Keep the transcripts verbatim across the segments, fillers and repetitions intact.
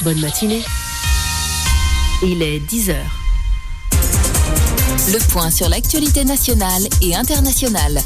Bonne matinée. Il est dix heures. Le point sur l'actualité nationale et internationale.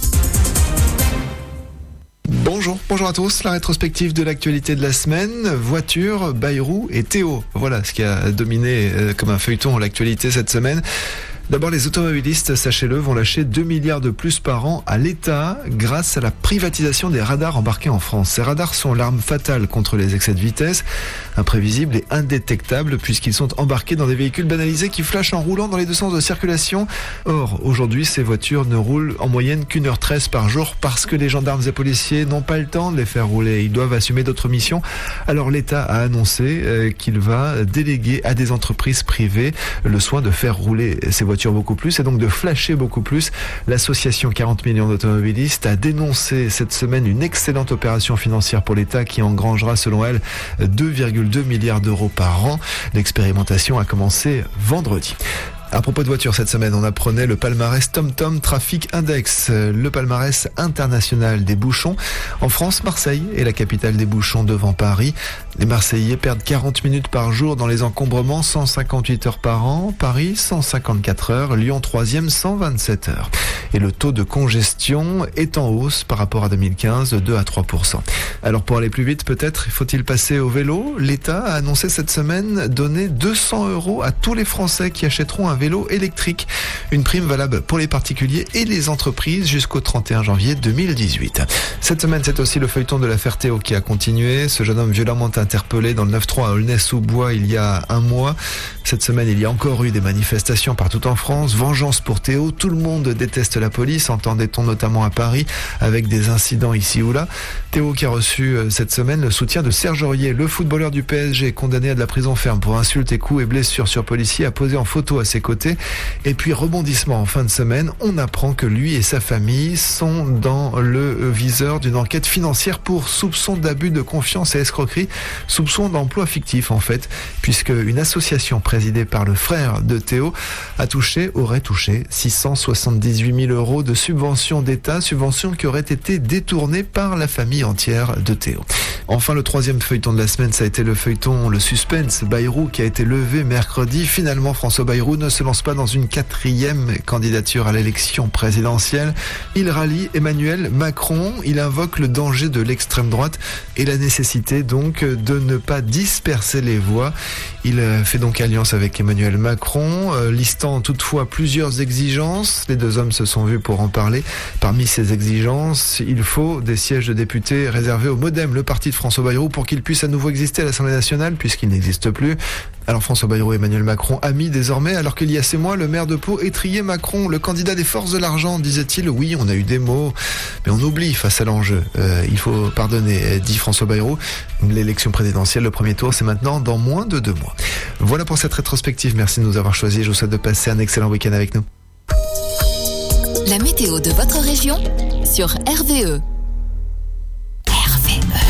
Bonjour, bonjour à tous. La rétrospective de l'actualité de la semaine, voiture, Bayrou et Théo. Voilà ce qui a dominé euh, comme un feuilleton l'actualité cette semaine. D'abord, les automobilistes, sachez-le, vont lâcher deux milliards de plus par an à l'État grâce à la privatisation des radars embarqués en France. Ces radars sont l'arme fatale contre les excès de vitesse, imprévisibles et indétectables puisqu'ils sont embarqués dans des véhicules banalisés qui flashent en roulant dans les deux sens de circulation. Or, aujourd'hui, ces voitures ne roulent en moyenne qu'une heure treize par jour parce que les gendarmes et policiers n'ont pas le temps de les faire rouler. Ils doivent assumer d'autres missions. Alors, l'État a annoncé euh, qu'il va déléguer à des entreprises privées le soin de faire rouler ces voitures beaucoup plus et donc de flasher beaucoup plus. L'association quarante millions d'automobilistes a dénoncé cette semaine une excellente opération financière pour l'État qui engrangera selon elle deux virgule deux milliards d'euros par an. L'expérimentation a commencé vendredi. À propos de voitures, cette semaine, on apprenait le palmarès TomTom Traffic Index, le palmarès international des bouchons. En France, Marseille est la capitale des bouchons devant Paris. Les Marseillais perdent quarante minutes par jour dans les encombrements, cent cinquante-huit heures par an. Paris, cent cinquante-quatre heures. Lyon, troisième, cent vingt-sept heures. Et le taux de congestion est en hausse par rapport à deux mille quinze, de deux à trois pour cent. Alors pour aller plus vite, peut-être faut-il passer au vélo. L'État a annoncé cette semaine donner deux cents euros à tous les Français qui achèteront un vélo électrique. Une prime valable pour les particuliers et les entreprises jusqu'au trente et un janvier deux mille dix-huit. Cette semaine, c'est aussi le feuilleton de l'affaire Théo qui a continué. Ce jeune homme violemment interpellé dans le neuf trois à Aulnay-sous-Bois il y a un mois. Cette semaine, il y a encore eu des manifestations partout en France. Vengeance pour Théo. Tout le monde déteste la police, entendait-on notamment à Paris, avec des incidents ici ou là. Théo qui a reçu cette semaine le soutien de Serge Aurier, le footballeur du P S G, condamné à de la prison ferme pour insultes et coups et blessures sur policiers, a posé en photo à ses côtés. Et puis rebondissement en fin de semaine, on apprend que lui et sa famille sont dans le viseur d'une enquête financière pour soupçon d'abus de confiance et escroquerie, soupçon d'emploi fictif en fait, puisque une association présidée par le frère de Théo a touché, aurait touché six cent soixante-dix-huit mille euros de subventions d'État, subventions qui auraient été détournées par la famille entière de Théo. Enfin, le troisième feuilleton de la semaine, ça a été le feuilleton, le suspense, Bayrou, qui a été levé mercredi. Finalement, François Bayrou ne se lance pas dans une quatrième candidature à l'élection présidentielle. Il rallie Emmanuel Macron, il invoque le danger de l'extrême droite et la nécessité donc de ne pas disperser les voix. Il fait donc alliance avec Emmanuel Macron, euh, listant toutefois plusieurs exigences. Les deux hommes se sont vus pour en parler. Parmi ces exigences, il faut des sièges de députés réservés au MoDem, le parti de François Bayrou, pour qu'il puisse à nouveau exister à l'Assemblée nationale, puisqu'il n'existe plus. Alors François Bayrou et Emmanuel Macron, amis désormais, alors qu'il y a six mois, le maire de Pau étriait Macron, le candidat des forces de l'argent, disait-il. Oui, on a eu des mots, mais on oublie face à l'enjeu. Euh, il faut pardonner, dit François Bayrou. L'élection présidentielle, le premier tour, c'est maintenant dans moins de deux mois. Voilà pour cette rétrospective. Merci de nous avoir choisis. Je vous souhaite de passer un excellent week-end avec nous. La météo de votre région sur R V E. R V E.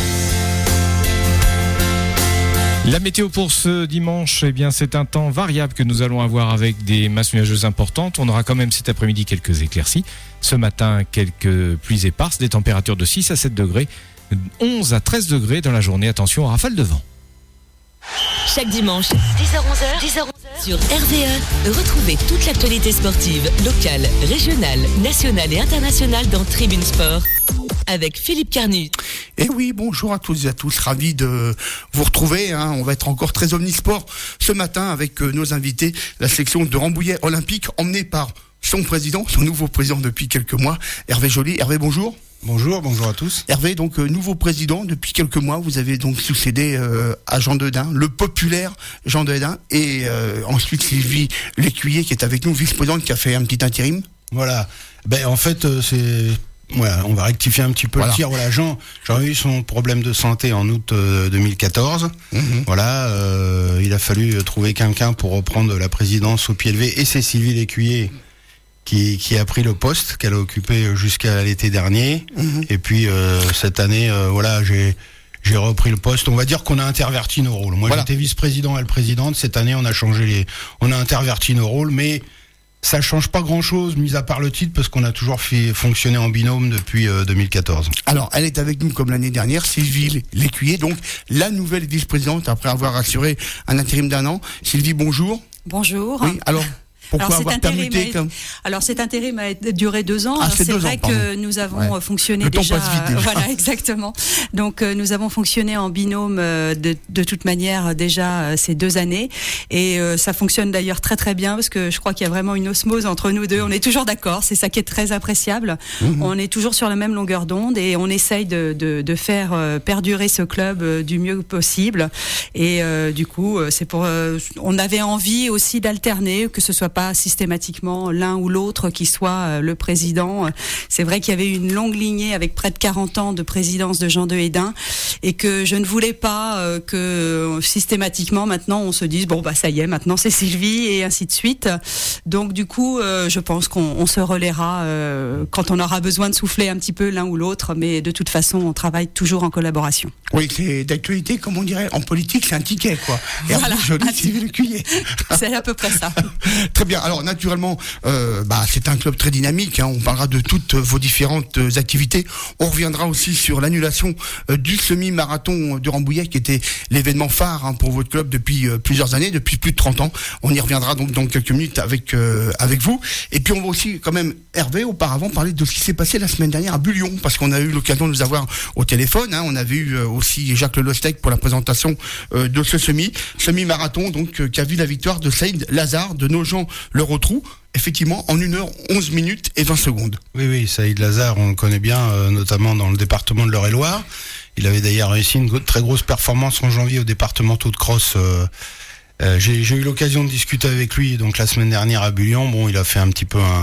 La météo pour ce dimanche, eh bien, c'est un temps variable que nous allons avoir avec des masses nuageuses importantes. On aura quand même cet après-midi quelques éclaircies. Ce matin, quelques pluies éparses, des températures de six à sept degrés, onze à treize degrés dans la journée. Attention aux rafales de vent. Chaque dimanche, dix heures onze heures, dix heures onze heures, sur R V E, retrouvez toute l'actualité sportive, locale, régionale, nationale et internationale dans Tribune Sport, avec Philippe Carnu. Et oui, bonjour à toutes et à tous, ravi de vous retrouver, hein. On va être encore très omnisport ce matin avec euh, nos invités, la section de Rambouillet Olympique, emmenée par son président, son nouveau président depuis quelques mois, Hervé Joly. Hervé, bonjour. Bonjour, bonjour à tous. Hervé, donc euh, nouveau président depuis quelques mois, vous avez donc succédé euh, à Jean Dedin, le populaire Jean Dedin, et euh, ensuite Sylvie Lécuyer qui est avec nous, vice-présidente, qui a fait un petit intérim. Voilà, ben en fait euh, c'est... Voilà, on va rectifier un petit peu voilà. le tir. Voilà, Jean, Jean a eu son problème de santé en août euh, deux mille quatorze. Mmh. Voilà, euh, il a fallu trouver quelqu'un pour reprendre la présidence au pied levé, et c'est Sylvie Lécuyer qui, qui a pris le poste qu'elle a occupé jusqu'à l'été dernier. Mmh. Et puis euh, cette année, euh, voilà, j'ai j'ai repris le poste. On va dire qu'on a interverti nos rôles. Moi, voilà. J'étais vice-président, elle présidente. Cette année, on a changé les, on a interverti nos rôles, mais Ça change pas grand-chose, mis à part le titre, parce qu'on a toujours fait fonctionner en binôme depuis euh, deux mille quatorze. Alors, elle est avec nous comme l'année dernière, Sylvie Lécuyer, donc la nouvelle vice-présidente après avoir assuré un intérim d'un an. Sylvie, bonjour. Bonjour. Oui, alors pourquoi alors, avoir permuté comme... Alors cet intérim a duré deux ans. Ah, alors, c'est, c'est vrai ans, que nous avons ouais. fonctionné Le déjà, temps passe vite déjà. Voilà, exactement. Donc euh, nous avons fonctionné en binôme euh, de, de toute manière déjà euh, ces deux années et euh, ça fonctionne d'ailleurs très très bien parce que je crois qu'il y a vraiment une osmose entre nous deux. On est toujours d'accord, c'est ça qui est très appréciable. Mmh. On est toujours sur la même longueur d'onde et on essaye de, de, de faire euh, perdurer ce club euh, du mieux possible. Et euh, du coup, euh, c'est pour. Euh, on avait envie aussi d'alterner, que ce soit pas systématiquement l'un ou l'autre qui soit le président. C'est vrai qu'il y avait une longue lignée avec près de quarante ans de présidence de Jean de Hédin et que je ne voulais pas que systématiquement maintenant on se dise bon bah ça y est, maintenant c'est Sylvie et ainsi de suite. Donc du coup je pense qu'on on se relaiera quand on aura besoin de souffler un petit peu l'un ou l'autre, mais de toute façon on travaille toujours en collaboration. Oui, c'est d'actualité, comme on dirait en politique, c'est un ticket quoi. Et voilà, joli Sylvie Lécuyer. C'est à peu près ça. Très bien. Alors naturellement Euh, bah, c'est un club très dynamique, hein. On parlera de toutes vos différentes euh, activités. On reviendra aussi sur l'annulation euh, du semi-marathon de Rambouillet qui était l'événement phare hein, pour votre club depuis euh, plusieurs années, depuis plus de trente ans. On y reviendra donc dans quelques minutes avec euh, avec vous. Et puis on va aussi quand même, Hervé, auparavant parler de ce qui s'est passé la semaine dernière à Bullion, parce qu'on a eu l'occasion de nous avoir au téléphone, hein. On avait eu euh, aussi Jacques Lelostec pour la présentation euh, de ce semi, semi-marathon donc euh, qui a vu la victoire de Saïd Lazare de Nogent-le-Rotrou. Effectivement, en une heure, onze minutes et vingt secondes. Oui, oui, Saïd Lazare, on le connaît bien, euh, notamment dans le département de l'Eure-et-Loire. Il avait d'ailleurs réussi une go- très grosse performance en janvier au départemental de cross. Euh, euh, j'ai, j'ai eu l'occasion de discuter avec lui, donc la semaine dernière à Bullion. Bon, il a fait un petit peu un,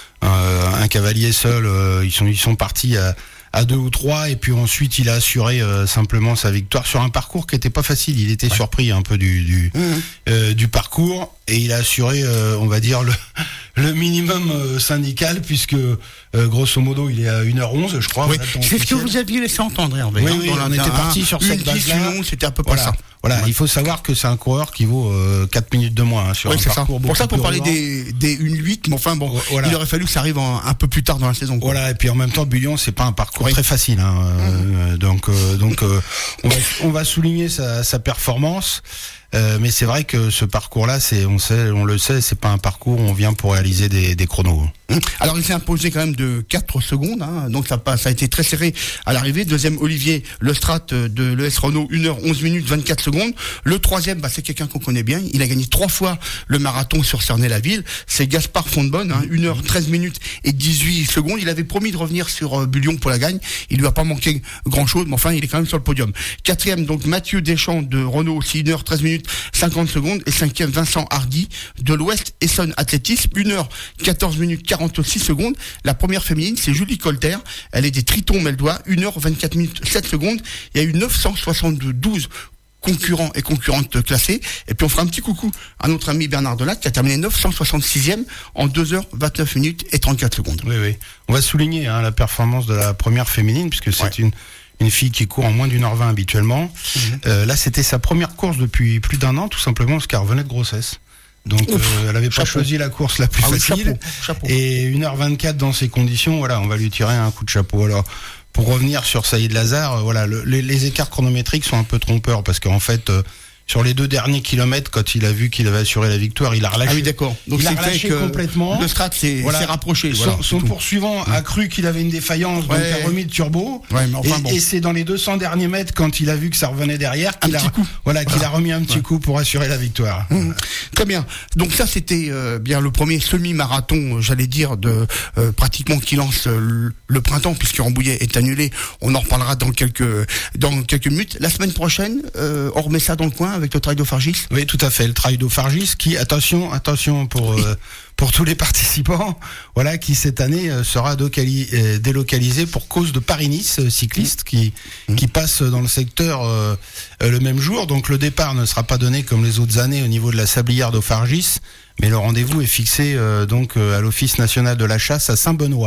un, un cavalier seul. Euh, ils sont, ils sont partis à, à deux ou trois, et puis ensuite il a assuré euh, simplement sa victoire sur un parcours qui était pas facile. Il était ouais. surpris un peu du du, mmh. euh, du parcours, et il a assuré, euh, on va dire, le, le minimum euh, syndical, puisque euh, grosso modo il est à une heure onze, je crois. Oui. C'est ce que vous aviez laissé entendre, Hervé. Oui, oui, on, on était parti sur cette base-là. C'était à peu près voilà. ça. Voilà, ouais. Il faut savoir que c'est un coureur qui vaut euh, quatre minutes de moins hein, sur oui, un parcours. Ça. Pour ça, pour parler des, des une huit, mais enfin bon, voilà. Il aurait fallu que ça arrive en, un peu plus tard dans la saison. Quoi. Voilà, et puis en même temps, Bullion, c'est pas un parcours oui. très facile. Hein, mmh. euh, donc, euh, donc, euh, on, va, on va souligner sa, sa performance. Euh, mais c'est vrai que ce parcours-là, c'est, on sait, on le sait, c'est pas un parcours où on vient pour réaliser des, des chronos. Alors il s'est imposé quand même de quatre secondes, hein, donc ça, ça a été très serré à l'arrivée. Deuxième, Olivier Lestrat de l'E S Renault, une heure onze minutes vingt-quatre secondes. Le troisième, bah, c'est quelqu'un qu'on connaît bien, il a gagné trois fois le marathon sur Cernay-la-Ville, c'est Gaspard Fontbonne, hein, une heure treize minutes et dix-huit secondes. Il avait promis de revenir sur euh, Bullion pour la gagne, il lui a pas manqué grand-chose, mais enfin il est quand même sur le podium. Quatrième, donc Mathieu Deschamps de Renault, aussi une heure treize minutes cinquante secondes. Et cinquième, Vincent Hardy de l'Ouest Essonne Athlétisme, une heure quatorze minutes quarante-six secondes. La première féminine, c'est Julie Colter, elle est des Tritons Meldois, une heure vingt-quatre minutes sept secondes. Il y a eu neuf cent soixante-douze concurrents et concurrentes classés. Et puis on fera un petit coucou à notre ami Bernard Delatte qui a terminé neuf cent soixante-sixième en deux heures vingt-neuf minutes et trente-quatre secondes. Oui, oui. On va souligner hein, la performance de la première féminine, puisque c'est ouais. une une fille qui court en moins d'une heure vingt habituellement. Mmh. Euh, là, c'était sa première course depuis plus d'un an, tout simplement parce qu'elle revenait de grossesse. Donc, Ouf, euh, elle n'avait pas choisi la course la plus ah facile. Oui, chapeau, chapeau. Et une heure vingt-quatre dans ces conditions, voilà, on va lui tirer un coup de chapeau. Alors, pour revenir sur Saïd Lazare, euh, voilà, le, les, les écarts chronométriques sont un peu trompeurs parce qu'en fait, euh, sur les deux derniers kilomètres, quand il a vu qu'il avait assuré la victoire, il a relâché. Ah oui, d'accord. Donc il c'est a relâché fait que complètement. Le strat s'est voilà. rapproché. Son, voilà, son poursuivant a cru qu'il avait une défaillance, ouais. donc il a remis le turbo. Ouais, mais enfin, et, bon. et c'est dans les deux cents derniers mètres, quand il a vu que ça revenait derrière, qu'il, un a, petit coup. Voilà, qu'il voilà. a remis un petit ouais. coup pour assurer la victoire. Mmh. Très bien. Donc ça, c'était euh, bien le premier semi-marathon, j'allais dire, de euh, pratiquement qui lance euh, le printemps, puisque Rambouillet est annulé. On en reparlera dans quelques dans quelques minutes. La semaine prochaine, euh, on remet ça dans le coin avec le Trail d'Ophargis. Oui, tout à fait. Le Trail d'Ophargis, qui, attention, attention pour euh, pour tous les participants, voilà, qui cette année euh, sera docali- euh, délocalisé pour cause de Paris-Nice euh, cycliste qui mmh. qui passe dans le secteur euh, euh, le même jour. Donc le départ ne sera pas donné comme les autres années au niveau de la sablière d'Ophargis, mais le rendez-vous est fixé euh, donc euh, à l'Office national de la chasse à Saint-Benoît,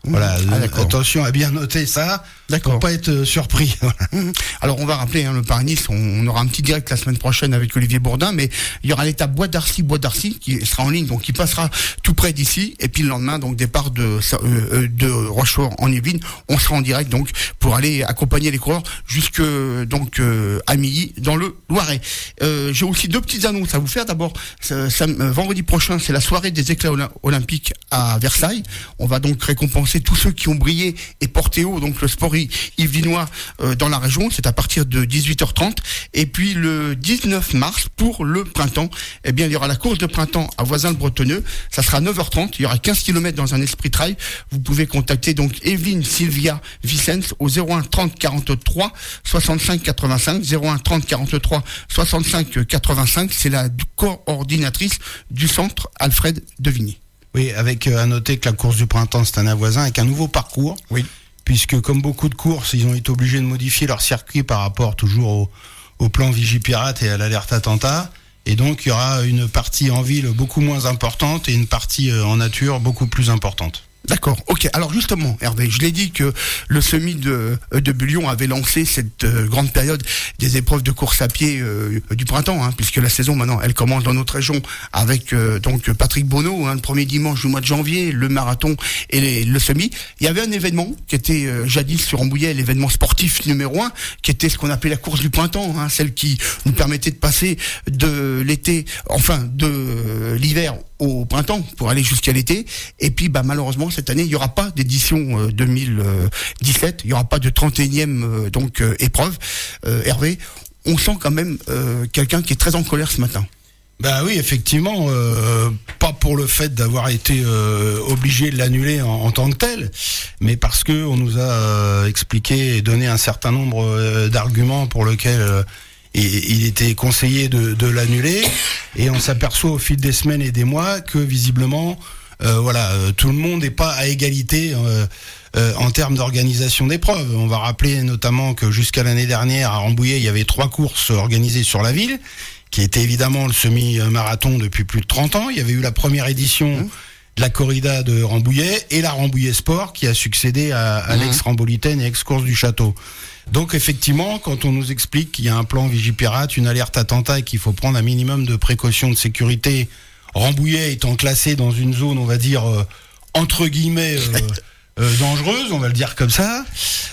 Voilà, Ah, euh, attention à bien noter ça, D'accord. pour pas être euh, surpris. Mmh. Alors on va rappeler hein, le Paris-Nice, on, on aura un petit direct la semaine prochaine avec Olivier Bourdin, mais il y aura l'étape Bois d'Arcy, Bois d'Arcy qui sera en ligne, donc qui passera tout près d'ici, et puis le lendemain donc départ de euh, de Rochefort en Yvelines, on sera en direct donc pour aller accompagner les coureurs jusque donc euh, à Milly dans le Loiret. Euh, j'ai aussi deux petites annonces à vous faire. D'abord, ça, ça, euh, vendredi prochain, c'est la soirée des éclats olympiques à Versailles. On va donc récompenser tous ceux qui ont brillé et porté haut donc le sport yvelinois euh, dans la région. C'est à partir de dix-huit heures trente. Et puis le dix-neuf mars, pour le printemps, eh bien il y aura la course de printemps à Voisins-le-Bretonneux. Ça sera à neuf heures trente. Il y aura quinze kilomètres dans un esprit trail. Vous pouvez contacter donc Evelyne Sylvia Vicens au zéro un trente quarante-trois soixante-cinq quatre-vingt-cinq. zéro un trente quarante-trois soixante-cinq quatre-vingt-cinq. C'est la coordinatrice du centre Alfred Devigny. Oui, avec euh, à noter que la course du printemps, c'est un avoisin avec un nouveau parcours. Oui. Puisque comme beaucoup de courses, ils ont été obligés de modifier leur circuit par rapport toujours au, au plan Vigipirate et à l'alerte attentat. Et donc, il y aura une partie en ville beaucoup moins importante et une partie euh, en nature beaucoup plus importante. D'accord, ok. Alors justement, Hervé, je l'ai dit que le semi de, de Bullion avait lancé cette euh, grande période des épreuves de course à pied euh, du printemps, hein, puisque la saison maintenant, elle commence dans notre région avec euh, donc Patrick Bonneau, hein, le premier dimanche du mois de janvier, le marathon et les, le semi. Il y avait un événement qui était euh, jadis sur Rambouillet, l'événement sportif numéro un, qui était ce qu'on appelait la course du printemps, hein, celle qui nous permettait de passer de l'été, enfin de euh, l'hiver au printemps pour aller jusqu'à l'été. Et puis bah malheureusement cette année il n'y aura pas d'édition euh, deux mille dix-sept, il n'y aura pas de trente et unième euh, donc euh, épreuve. Euh, Hervé, on sent quand même euh, quelqu'un qui est très en colère ce matin. Bah oui, effectivement, euh, pas pour le fait d'avoir été euh, obligé de l'annuler en, en tant que tel, mais parce que on nous a euh, expliqué et donné un certain nombre euh, d'arguments pour lesquels euh, et il était conseillé de, de l'annuler, et on s'aperçoit au fil des semaines et des mois que visiblement, euh, voilà, euh, tout le monde n'est pas à égalité euh, euh, en termes d'organisation d'épreuves. On va rappeler notamment que jusqu'à l'année dernière à Rambouillet, il y avait trois courses organisées sur la ville, qui était évidemment le semi-marathon depuis plus de trente ans. Il y avait eu la première édition mmh. de la corrida de Rambouillet et la Rambouillet Sport qui a succédé à, à mmh. l'ex-Rambolitaine et ex-course du Château. Donc effectivement, quand on nous explique qu'il y a un plan Vigipirate, une alerte attentat et qu'il faut prendre un minimum de précautions de sécurité, Rambouillet étant classé dans une zone, on va dire, euh, entre guillemets, euh, euh, dangereuse, on va le dire comme ça,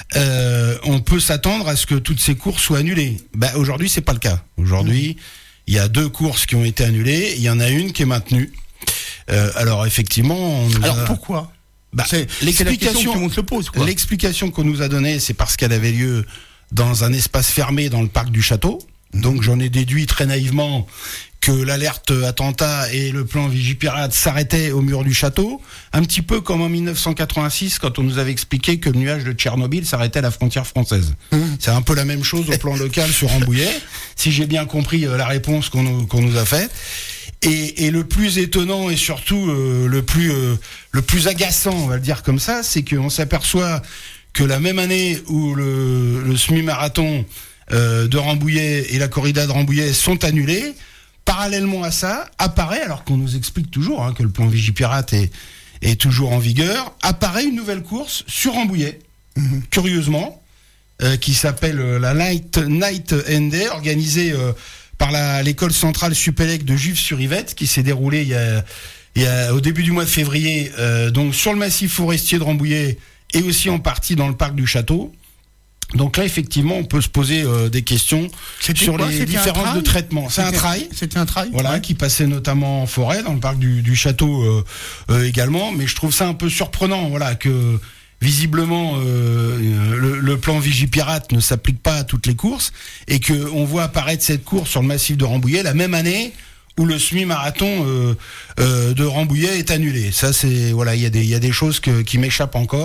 euh, on peut s'attendre à ce que toutes ces courses soient annulées. Bah, aujourd'hui, c'est pas le cas. Aujourd'hui, il y a deux courses qui ont été annulées, il y en a une qui est maintenue. Euh, alors effectivement... On nous alors a... pourquoi Bah, c'est, l'explication, c'est la question que tout le monde se pose, quoi. L'explication qu'on nous a donnée, c'est parce qu'elle avait lieu dans un espace fermé dans le parc du château. Donc j'en ai déduit très naïvement que l'alerte attentat et le plan Vigipirate s'arrêtaient au mur du château, un petit peu comme en dix-neuf cent quatre-vingt-six quand on nous avait expliqué que le nuage de Tchernobyl s'arrêtait à la frontière française. Mmh. C'est un peu la même chose au plan local sur Rambouillet, si j'ai bien compris euh, la réponse qu'on nous, qu'on nous a faite. Et, et le plus étonnant et surtout euh, le plus euh, le plus agaçant, on va le dire comme ça, c'est qu'on s'aperçoit que la même année où le, le semi-marathon euh, de Rambouillet et la corrida de Rambouillet sont annulés, parallèlement à ça, apparaît, alors qu'on nous explique toujours hein, que le plan Vigipirate est, est toujours en vigueur, apparaît une nouvelle course sur Rambouillet, mmh. curieusement, euh, qui s'appelle euh, la Night, Night and Day, organisée... Euh, par la, l'école centrale Supélec de Juves-sur-Yvette, qui s'est déroulée il y a, il y a, au début du mois de février, euh, donc sur le massif forestier de Rambouillet et aussi en partie dans le parc du Château. Donc là, effectivement, on peut se poser euh, des questions C'était sur quoi les C'était différences de traitement. C'est un trail. C'était un trail. Voilà, ouais. qui passait notamment en forêt, dans le parc du, du Château euh, euh, également. Mais je trouve ça un peu surprenant, voilà, que visiblement euh, le, le plan Vigipirate ne s'applique pas à toutes les courses et que on voit apparaître cette course sur le massif de Rambouillet la même année où le semi-marathon euh, euh, de Rambouillet est annulé. Ça, c'est voilà, il y a des il y a des choses que, qui m'échappent encore.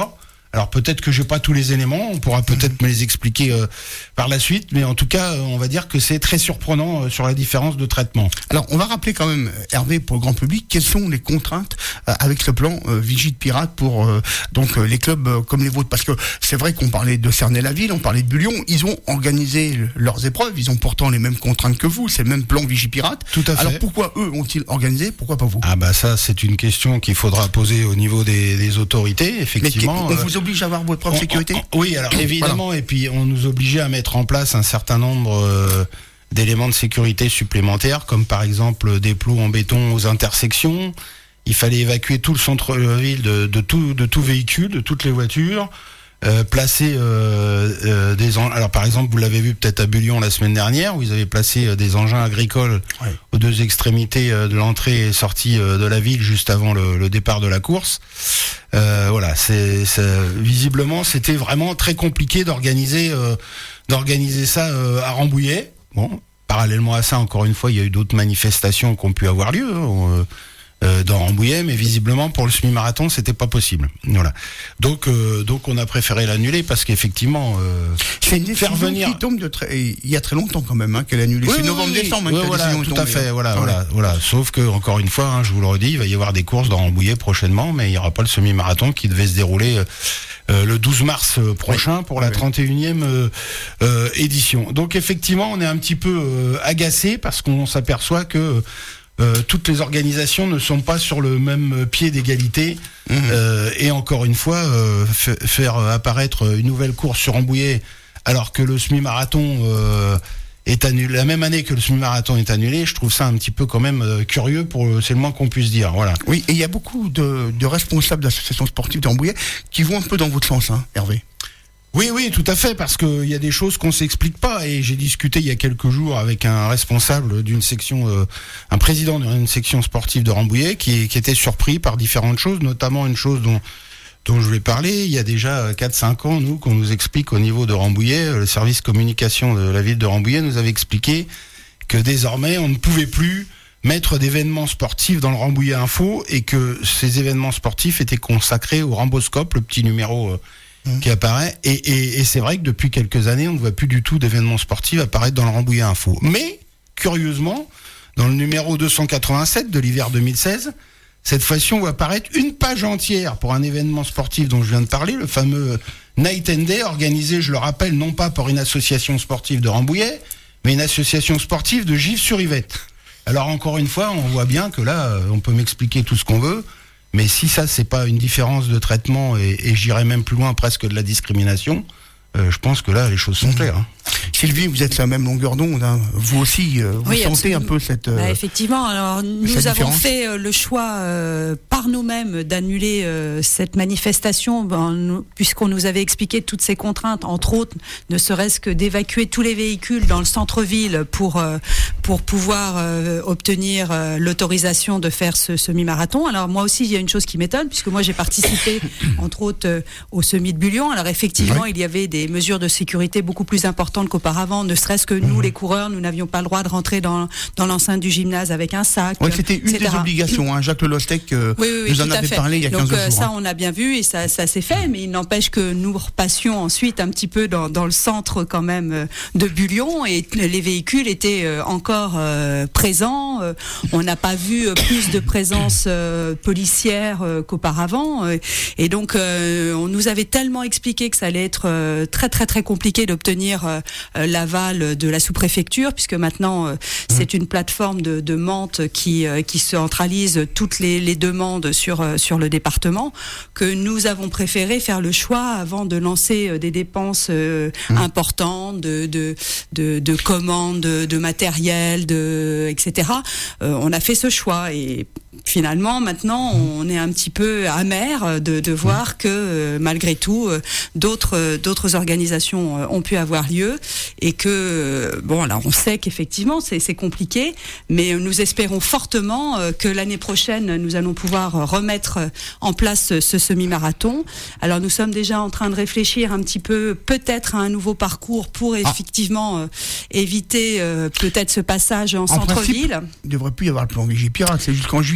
Alors peut-être que j'ai pas tous les éléments, on pourra peut-être me les expliquer euh, par la suite, mais en tout cas, euh, on va dire que c'est très surprenant euh, sur la différence de traitement. Alors on va rappeler quand même, Hervé, pour le grand public, quelles sont les contraintes euh, avec ce plan euh, Vigie de Pirate pour euh, donc euh, les clubs euh, comme les vôtres, parce que c'est vrai qu'on parlait de Cernay-la-Ville, on parlait de Bullion, ils ont organisé leurs épreuves, ils ont pourtant les mêmes contraintes que vous, c'est le même plan Vigie Pirate. Tout à fait. Alors pourquoi eux ont-ils organisé, pourquoi pas vous? Ah bah ça c'est une question qu'il faudra poser au niveau des, des autorités, effectivement. Mais on vous oblige à avoir votre propre sécurité? on, on, Oui, alors évidemment, voilà. Et puis on nous obligeait à mettre en place un certain nombre euh, d'éléments de sécurité supplémentaires, comme par exemple des plots en béton aux intersections. Il fallait évacuer tout le centre-ville de, de tout de tout véhicule, de toutes les voitures. Euh, placer euh, euh, des en... alors par exemple vous l'avez vu peut-être à Bullion la semaine dernière où ils avaient placé euh, des engins agricoles ouais. aux deux extrémités euh, de l'entrée et sortie euh, de la ville juste avant le, le départ de la course. Euh, voilà, c'est, c'est visiblement c'était vraiment très compliqué d'organiser euh, d'organiser ça euh, à Rambouillet. Bon, parallèlement à ça, encore une fois, il y a eu d'autres manifestations qui ont pu avoir lieu. Hein, Euh, dans Rambouillet, mais visiblement pour le semi-marathon c'était pas possible. Voilà. Donc euh, donc on a préféré l'annuler parce qu'effectivement euh, c'est une décision faire venir qui tombe de très il y a très longtemps quand même hein, qu'elle a annulé. Oui, c'est oui, novembre-décembre. Oui, oui, voilà, tout à fait. Voilà, voilà, voilà. Sauf que encore une fois, hein, je vous le redis, il va y avoir des courses dans Rambouillet prochainement, mais il y aura pas le semi-marathon qui devait se dérouler euh, le douze mars prochain oui, pour la oui. trente et unième euh, euh, édition. Donc effectivement, on est un petit peu euh, agacé parce qu'on s'aperçoit que Euh, toutes les organisations ne sont pas sur le même pied d'égalité mmh. euh, et encore une fois euh, f- faire apparaître une nouvelle course sur Rambouillet alors que le semi-marathon euh, est annulé la même année que le semi-marathon est annulé, je trouve ça un petit peu quand même euh, curieux pour c'est le moins qu'on puisse dire. Voilà. Oui, et il y a beaucoup de, de responsables d'associations sportives de Rambouillet qui vont un peu dans votre sens, hein, Hervé. Oui, oui, tout à fait, parce que il y a des choses qu'on s'explique pas. Et j'ai discuté il y a quelques jours avec un responsable d'une section, euh, un président d'une section sportive de Rambouillet, qui, qui était surpris par différentes choses, notamment une chose dont dont je vais parler. Il y a déjà quatre cinq ans, nous, qu'on nous explique au niveau de Rambouillet, le service communication de la ville de Rambouillet nous avait expliqué que désormais on ne pouvait plus mettre d'événements sportifs dans le Rambouillet Info et que ces événements sportifs étaient consacrés au Ramboscope, le petit numéro euh, qui apparaît, et, et, et c'est vrai que depuis quelques années, on ne voit plus du tout d'événements sportifs apparaître dans le Rambouillet Info. Mais, curieusement, dans le numéro deux cent quatre-vingt-sept de l'hiver deux mille seize, cette fois-ci, on voit apparaître une page entière pour un événement sportif dont je viens de parler, le fameux Night and Day, organisé, je le rappelle, non pas par une association sportive de Rambouillet, mais une association sportive de Gif-sur-Yvette. Alors, encore une fois, on voit bien que là, on peut m'expliquer tout ce qu'on veut, mais si ça, c'est pas une différence de traitement, et, et j'irais même plus loin presque de la discrimination, euh, je pense que là, les choses sont claires. Hein. Sylvie, vous êtes sur la même longueur d'onde, hein. Vous aussi, euh, vous oui, sentez absolument. un peu cette... Euh, bah, effectivement, alors nous avons fait euh, le choix euh, par nous-mêmes d'annuler euh, cette manifestation, ben, nous, puisqu'on nous avait expliqué toutes ces contraintes, entre autres, ne serait-ce que d'évacuer tous les véhicules dans le centre-ville pour, euh, pour pouvoir euh, obtenir euh, l'autorisation de faire ce semi-marathon. Alors moi aussi, il y a une chose qui m'étonne, puisque moi j'ai participé, entre autres, euh, au semi de Bullion. Alors effectivement, oui. il y avait des mesures de sécurité beaucoup plus importantes qu'auparavant, ne serait-ce que nous, mmh. les coureurs, nous n'avions pas le droit de rentrer dans, dans l'enceinte du gymnase avec un sac. Oui, c'était une et cetera des obligations. Hein. Jacques Lelostec euh, oui, oui, oui, nous en avait parlé il y a Donc, quinze euh, jours. Ça, hein. on a bien vu et ça, ça s'est fait, mais il n'empêche que nous repassions ensuite un petit peu dans, dans le centre quand même de Bullion et les véhicules étaient encore euh, présents. On n'a pas vu plus de présence euh, policière euh, qu'auparavant. Et donc, euh, on nous avait tellement expliqué que ça allait être euh, très très très compliqué d'obtenir euh, l'aval de la sous-préfecture, puisque maintenant euh, mmh. c'est une plateforme de, de Mantes qui euh, qui centralise toutes les, les demandes sur euh, sur le département, que nous avons préféré faire le choix avant de lancer euh, des dépenses euh, mmh. importantes de de de, de commandes de, de matériel, de et cetera. Euh, on a fait ce choix et finalement, maintenant, on est un petit peu amer de, de voir que euh, malgré tout, euh, d'autres euh, d'autres organisations euh, ont pu avoir lieu et que euh, bon, alors on sait qu'effectivement c'est c'est compliqué, mais nous espérons fortement euh, que l'année prochaine nous allons pouvoir remettre en place ce semi-marathon. Alors nous sommes déjà en train de réfléchir un petit peu, peut-être à un nouveau parcours pour ah. effectivement euh, éviter euh, peut-être ce passage en, en centre-ville. Principe, il ne devrait plus y avoir le plan Vigie Pirate, c'est jusqu'en juillet.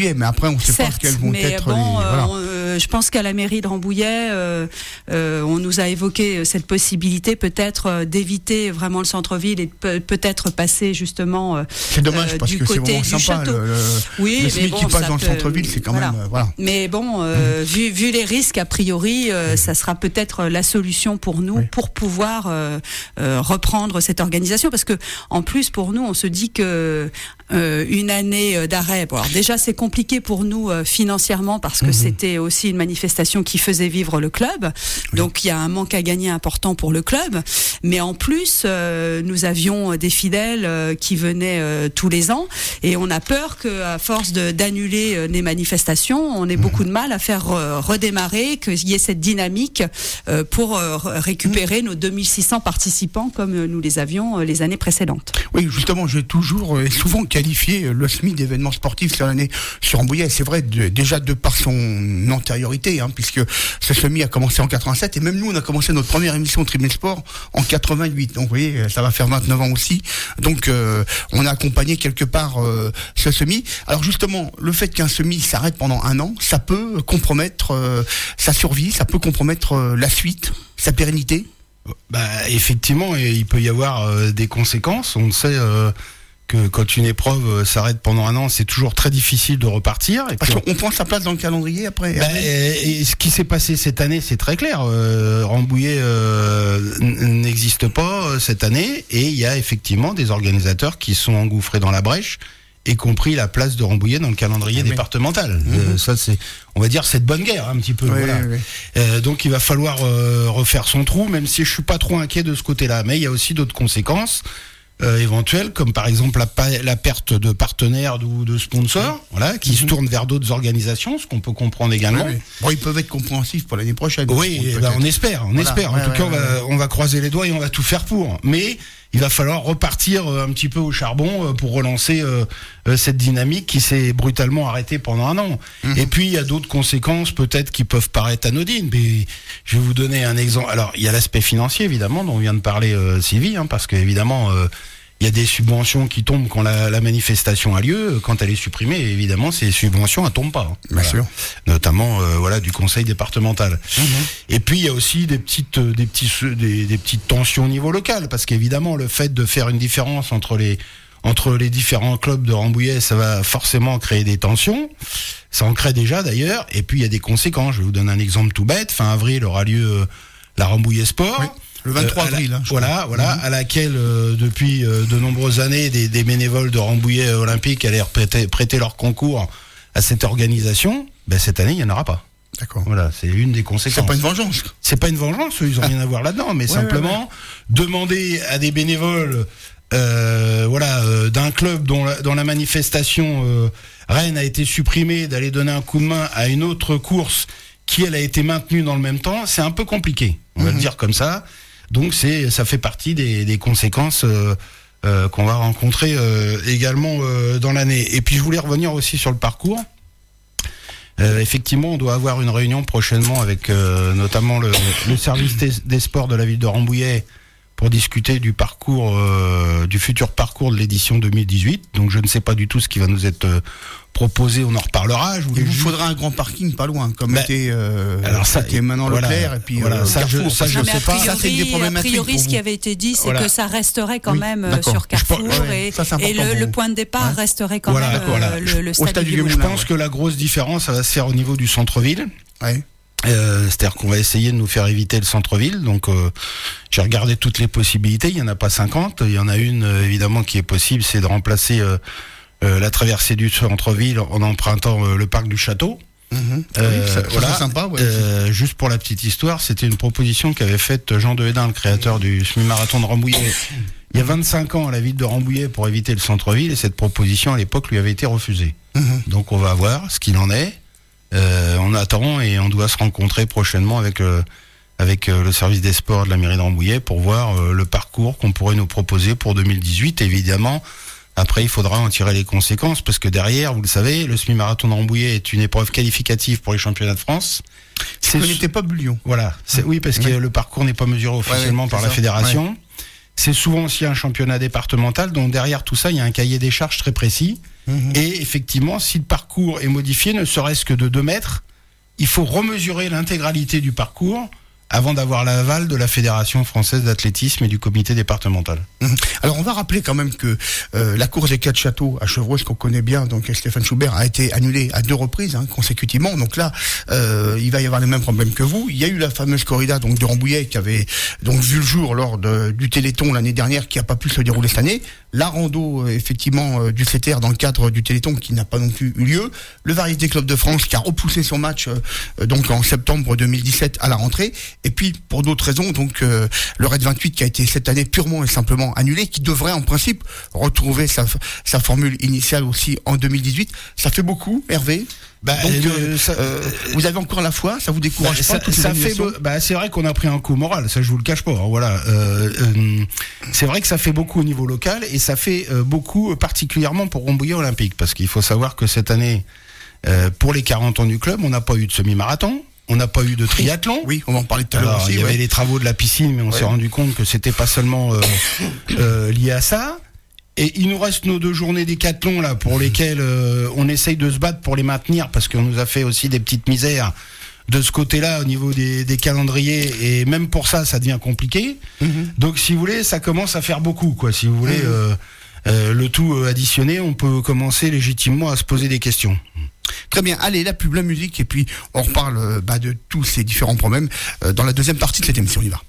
Rambouillet, mais après on ne sait Certes, pas quels vont mais être bon, les... Voilà. on, euh, je pense qu'à la mairie de Rambouillet, euh, euh, on nous a évoqué cette possibilité peut-être euh, d'éviter vraiment le centre-ville et de pe- peut-être passer justement euh, c'est dommage euh, parce du que c'est côté vraiment du sympa. château. Le, le, oui, le mais SMIC bon, qui passe ça dans le peut- centre-ville, c'est quand voilà. même... Euh, voilà. Mais bon, euh, mmh. vu, vu les risques, a priori, euh, ça sera peut-être la solution pour nous, oui. pour pouvoir euh, euh, reprendre cette organisation. Parce que, en plus, pour nous, on se dit que euh, une année d'arrêt, bon, alors déjà, c'est compliqué pour nous euh, financièrement parce que mmh. c'était aussi une manifestation qui faisait vivre le club. Oui. Donc, il y a un manque à gagner important pour le club. Mais en plus, euh, nous avions des fidèles euh, qui venaient euh, tous les ans. Et on a peur qu'à force de, d'annuler euh, les manifestations, on ait mmh. beaucoup de mal à faire euh, redémarrer, qu'il y ait cette dynamique euh, pour euh, récupérer mmh. nos deux mille six cents participants comme euh, nous les avions euh, les années précédentes. Oui, justement, j'ai toujours euh, souvent qualifié le S M I d'événement sportif sur l'année sur Rambouillet. C'est vrai, de, déjà de par son antériorité, hein, puisque ce S M I a commencé en quatre-vingt-sept et même nous, on a commencé notre première émission Tribune Sport en quatre-vingt-huit. Donc, vous voyez, ça va faire vingt-neuf ans aussi. Donc, euh, on a accompagné quelque part euh, ce S M I. Alors, justement, le fait qu'un S M I s'arrête pendant un an, ça peut compromettre euh, sa survie, ça peut compromettre euh, la suite, sa pérennité. Bah, effectivement, il peut y avoir euh, des conséquences. On sait euh, que quand une épreuve euh, s'arrête pendant un an, c'est toujours très difficile de repartir. Et Parce puis, qu'on prend sa place dans le calendrier après. Bah, et, et ce qui s'est passé cette année, c'est très clair. Euh, Rambouillet euh, n- n'existe pas euh, cette année, et il y a effectivement des organisateurs qui sont engouffrés dans la brèche, y compris la place de Rambouillet dans le calendrier ah, départemental. Oui. Euh, ça, c'est, on va dire, c'est de bonne guerre un petit peu. Oui, voilà. oui, oui. Euh, donc, il va falloir euh, refaire son trou, même si je suis pas trop inquiet de ce côté-là. Mais il y a aussi d'autres conséquences euh, éventuelles, comme par exemple la, pa- la perte de partenaires ou de sponsors, oui. voilà, qui mm-hmm. se tournent vers d'autres organisations, ce qu'on peut comprendre également. Oui, oui. Bon, ils peuvent être compréhensifs pour l'année prochaine. Oui, ben on espère, on voilà. espère. En ouais, tout ouais, cas, ouais, on, va, ouais. on va croiser les doigts et on va tout faire pour. Mais il va falloir repartir un petit peu au charbon pour relancer euh, cette dynamique qui s'est brutalement arrêtée pendant un an. Mmh. Et puis, il y a d'autres conséquences peut-être qui peuvent paraître anodines. Mais je vais vous donner un exemple. Alors, il y a l'aspect financier, évidemment, dont vient de parler euh, Sylvie, hein, parce qu'évidemment, euh, il y a des subventions qui tombent quand la, la manifestation a lieu. Quand elle est supprimée, évidemment, ces subventions, elles tombent pas. Hein. Bien voilà. sûr. Notamment, euh, voilà, du conseil départemental. Mmh. Et puis, il y a aussi des petites, des petits, des, des petites tensions au niveau local, parce qu'évidemment, le fait de faire une différence entre les, entre les différents clubs de Rambouillet, ça va forcément créer des tensions. Ça en crée déjà, d'ailleurs. Et puis, il y a des conséquences. Je vais vous donner un exemple tout bête. Fin avril aura lieu euh, la Rambouillet Sport. Oui. Le vingt-trois euh, avril. Hein, voilà, voilà, mmh. à laquelle euh, depuis euh, de nombreuses années, des, des bénévoles de Rambouillet Olympique allaient prêter, prêter leur concours à cette organisation. Ben cette année, il y en aura pas. D'accord. Voilà, c'est une des conséquences. C'est pas une vengeance. C'est pas une vengeance, ils ont rien à voir là-dedans, mais ouais, simplement ouais, ouais. demander à des bénévoles, euh, voilà, euh, d'un club dont la, dont la manifestation euh, Rennes a été supprimée, d'aller donner un coup de main à une autre course qui elle a été maintenue dans le même temps, c'est un peu compliqué. On mmh. va le dire comme ça. Donc c'est, ça fait partie des, des conséquences euh, euh, qu'on va rencontrer euh, également euh, dans l'année. Et puis je voulais revenir aussi sur le parcours. Euh, effectivement, on doit avoir une réunion prochainement avec euh, notamment le, le service des, des sports de la ville de Rambouillet pour discuter du parcours, euh, du futur parcours de l'édition deux mille dix-huit. Donc je ne sais pas du tout ce qui va nous être euh, proposé, on en reparlera. Je Il vous faudra un grand parking pas loin, comme bah, était, euh, alors ça, était maintenant voilà, Leclerc et puis voilà, euh, ça, Carrefour. Je, ça, non, je sais pas. Priori, ça, c'est des problématiques. A priori, ce qui avait été dit, c'est voilà. que ça resterait quand oui, même d'accord. sur Carrefour pense, ouais, et, ça, et le, le point de départ ouais. resterait quand voilà, même voilà. euh, le, le stade, stade du du Je pense ouais. que la grosse différence, ça va se faire au niveau du centre-ville. Ouais. Euh, c'est-à-dire qu'on va essayer de nous faire éviter le centre-ville. Donc, euh, j'ai regardé toutes les possibilités. Il y en a pas cinquante. Il y en a une, euh, évidemment, qui est possible, c'est de remplacer euh, euh, la traversée du centre-ville en empruntant euh, le parc du château. Mmh. Euh, oui, ça, voilà. ça sympa. Ouais, euh, juste pour la petite histoire, c'était une proposition qu'avait faite Jean de Hédin, le créateur du semi-marathon de Rambouillet, il y a vingt-cinq ans à la ville de Rambouillet pour éviter le centre-ville. Et cette proposition, à l'époque, lui avait été refusée. Mmh. Donc, on va voir ce qu'il en est. Euh, on attend et on doit se rencontrer prochainement avec euh, avec euh, le service des sports de la mairie de Rambouillet pour voir euh, le parcours qu'on pourrait nous proposer pour deux mille dix-huit. Évidemment, après il faudra en tirer les conséquences parce que derrière, vous le savez, le semi-marathon de Rambouillet est une épreuve qualificative pour les championnats de France. C'est n'était pas Bullion. Voilà, c'est, oui parce oui. que le parcours n'est pas mesuré officiellement ouais, ouais, par la ça. fédération. Ouais. c'est souvent aussi un championnat départemental, donc derrière tout ça, il y a un cahier des charges très précis. Mmh. Et effectivement, si le parcours est modifié, ne serait-ce que de deux mètres, il faut remesurer l'intégralité du parcours avant d'avoir l'aval de la Fédération française d'athlétisme et du comité départemental. Mmh. Alors on va rappeler quand même que euh, la course des quatre châteaux à Chevreuse, qu'on connaît bien, donc Stéphane Schubert, a été annulée à deux reprises hein, consécutivement. Donc là, euh, il va y avoir les mêmes problèmes que vous. Il y a eu la fameuse corrida donc de Rambouillet qui avait donc vu le jour lors de, du Téléthon l'année dernière, qui n'a pas pu se dérouler cette année. La rando euh, effectivement euh, du C T R dans le cadre du Téléthon qui n'a pas non plus eu lieu. Le Variété Club de France qui a repoussé son match euh, donc en septembre deux mille dix-sept à la rentrée. Et puis pour d'autres raisons, donc euh, le Raid vingt-huit qui a été cette année purement et simplement annulé, qui devrait en principe retrouver sa, sa formule initiale aussi en deux mille dix-huit. Ça fait beaucoup, Hervé. Bah, donc, euh, euh, ça, euh, vous avez encore la foi, ça vous décourage bah, pas ça, ça fait, bah, c'est vrai qu'on a pris un coup moral, ça je vous le cache pas. Hein, voilà, euh, euh, c'est vrai que ça fait beaucoup au niveau local et ça fait euh, beaucoup particulièrement pour Rambouillet Olympique, parce qu'il faut savoir que cette année, euh, pour les quarante ans du club, on n'a pas eu de semi-marathon. On n'a pas eu de triathlon. Oui, on va en parler tout à l'heure aussi. Il y ouais. avait les travaux de la piscine, mais on ouais. s'est rendu compte que c'était pas seulement euh, euh, lié à ça. Et il nous reste nos deux journées décathlon là, pour lesquelles euh, on essaye de se battre pour les maintenir, parce qu'on nous a fait aussi des petites misères de ce côté-là au niveau des, des calendriers, et même pour ça, ça devient compliqué. Mm-hmm. Donc, si vous voulez, ça commence à faire beaucoup, quoi. Si vous voulez, mm-hmm. euh, euh, le tout additionné, on peut commencer légitimement à se poser des questions. Très bien, allez, la pub, la musique, et puis on reparle bah, de tous ces différents problèmes euh, dans la deuxième partie de cette émission. On y va.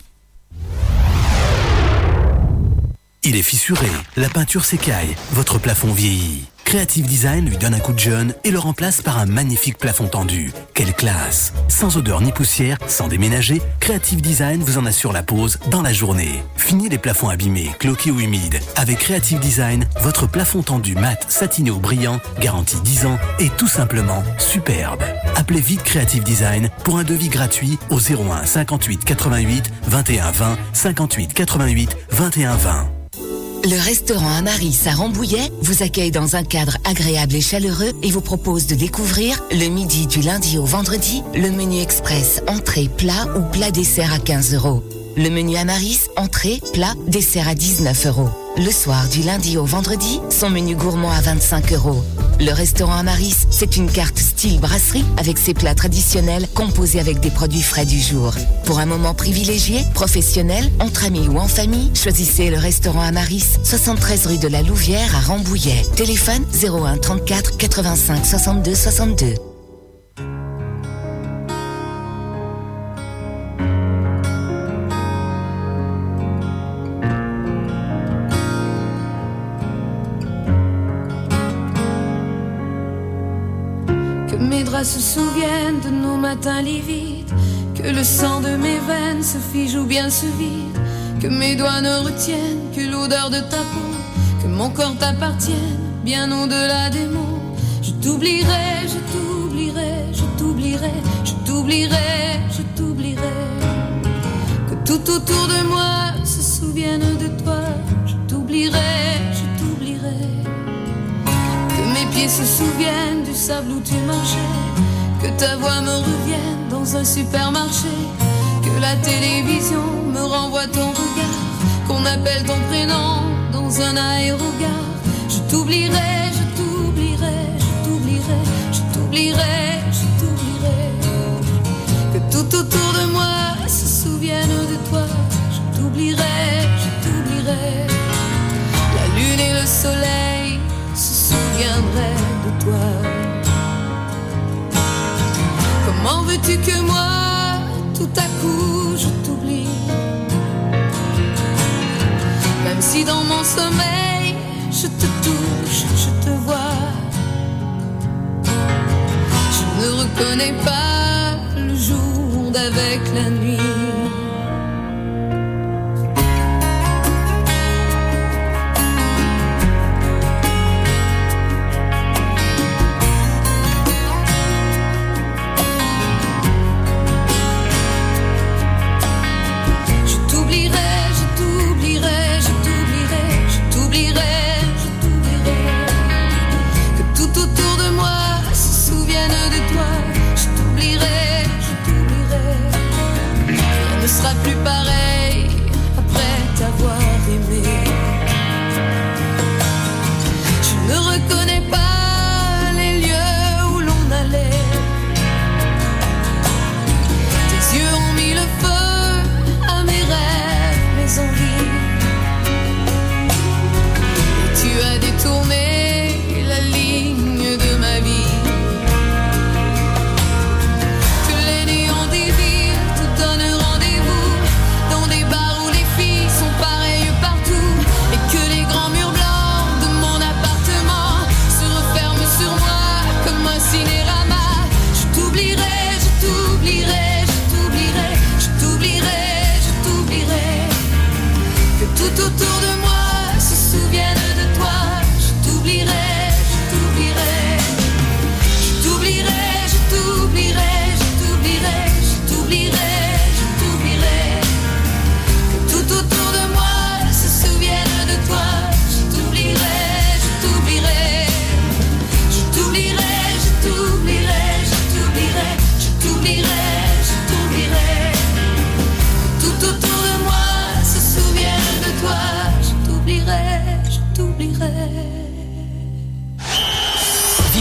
Il est fissuré, la peinture s'écaille, votre plafond vieillit. Creative Design lui donne un coup de jeune et le remplace par un magnifique plafond tendu. Quelle classe! Sans odeur ni poussière, sans déménager, Creative Design vous en assure la pose dans la journée. Fini les plafonds abîmés, cloqués ou humides. Avec Creative Design, votre plafond tendu mat, satiné ou brillant, garantie dix ans, est tout simplement superbe. Appelez vite Creative Design pour un devis gratuit au zéro un cinquante-huit quatre-vingt-huit vingt et un vingt cinquante-huit quatre-vingt-huit vingt et un vingt. Le restaurant Amaris à Rambouillet vous accueille dans un cadre agréable et chaleureux et vous propose de découvrir le midi du lundi au vendredi le menu express entrée, plat ou plat dessert à quinze euros. Le menu Amaris, entrée, plat, dessert à dix-neuf euros. Le soir du lundi au vendredi, son menu gourmand à vingt-cinq euros. Le restaurant Amaris, c'est une carte style brasserie avec ses plats traditionnels composés avec des produits frais du jour. Pour un moment privilégié, professionnel, entre amis ou en famille, choisissez le restaurant Amaris, soixante-treize rue de la Louvière à Rambouillet. Téléphone zéro un trente-quatre quatre-vingt-cinq soixante-deux soixante-deux. Se souviennent de nos matins livides, que le sang de mes veines se fige ou bien se vide, que mes doigts ne retiennent que l'odeur de ta peau, que mon corps t'appartienne bien au-delà des mots. Je t'oublierai, je t'oublierai, je t'oublierai, je t'oublierai, je t'oublierai. Que tout autour de moi se souvienne de toi. Je t'oublierai, je t'oublierai. Que mes pieds se souviennent du sable où tu marchais, que ta voix me revienne dans un supermarché, que la télévision me renvoie ton regard, qu'on appelle ton prénom dans un aérogare. Je t'oublierai, je t'oublierai, je t'oublierai, je t'oublierai, je t'oublierai. Que tout autour de moi se souvienne de toi. Je t'oublierai, je t'oublierai. La lune et le soleil se souviendraient de toi. Comment veux-tu que moi, tout à coup, je t'oublie? Même si dans mon sommeil, je te touche, je te vois. Je ne reconnais pas le jour d'avec la nuit.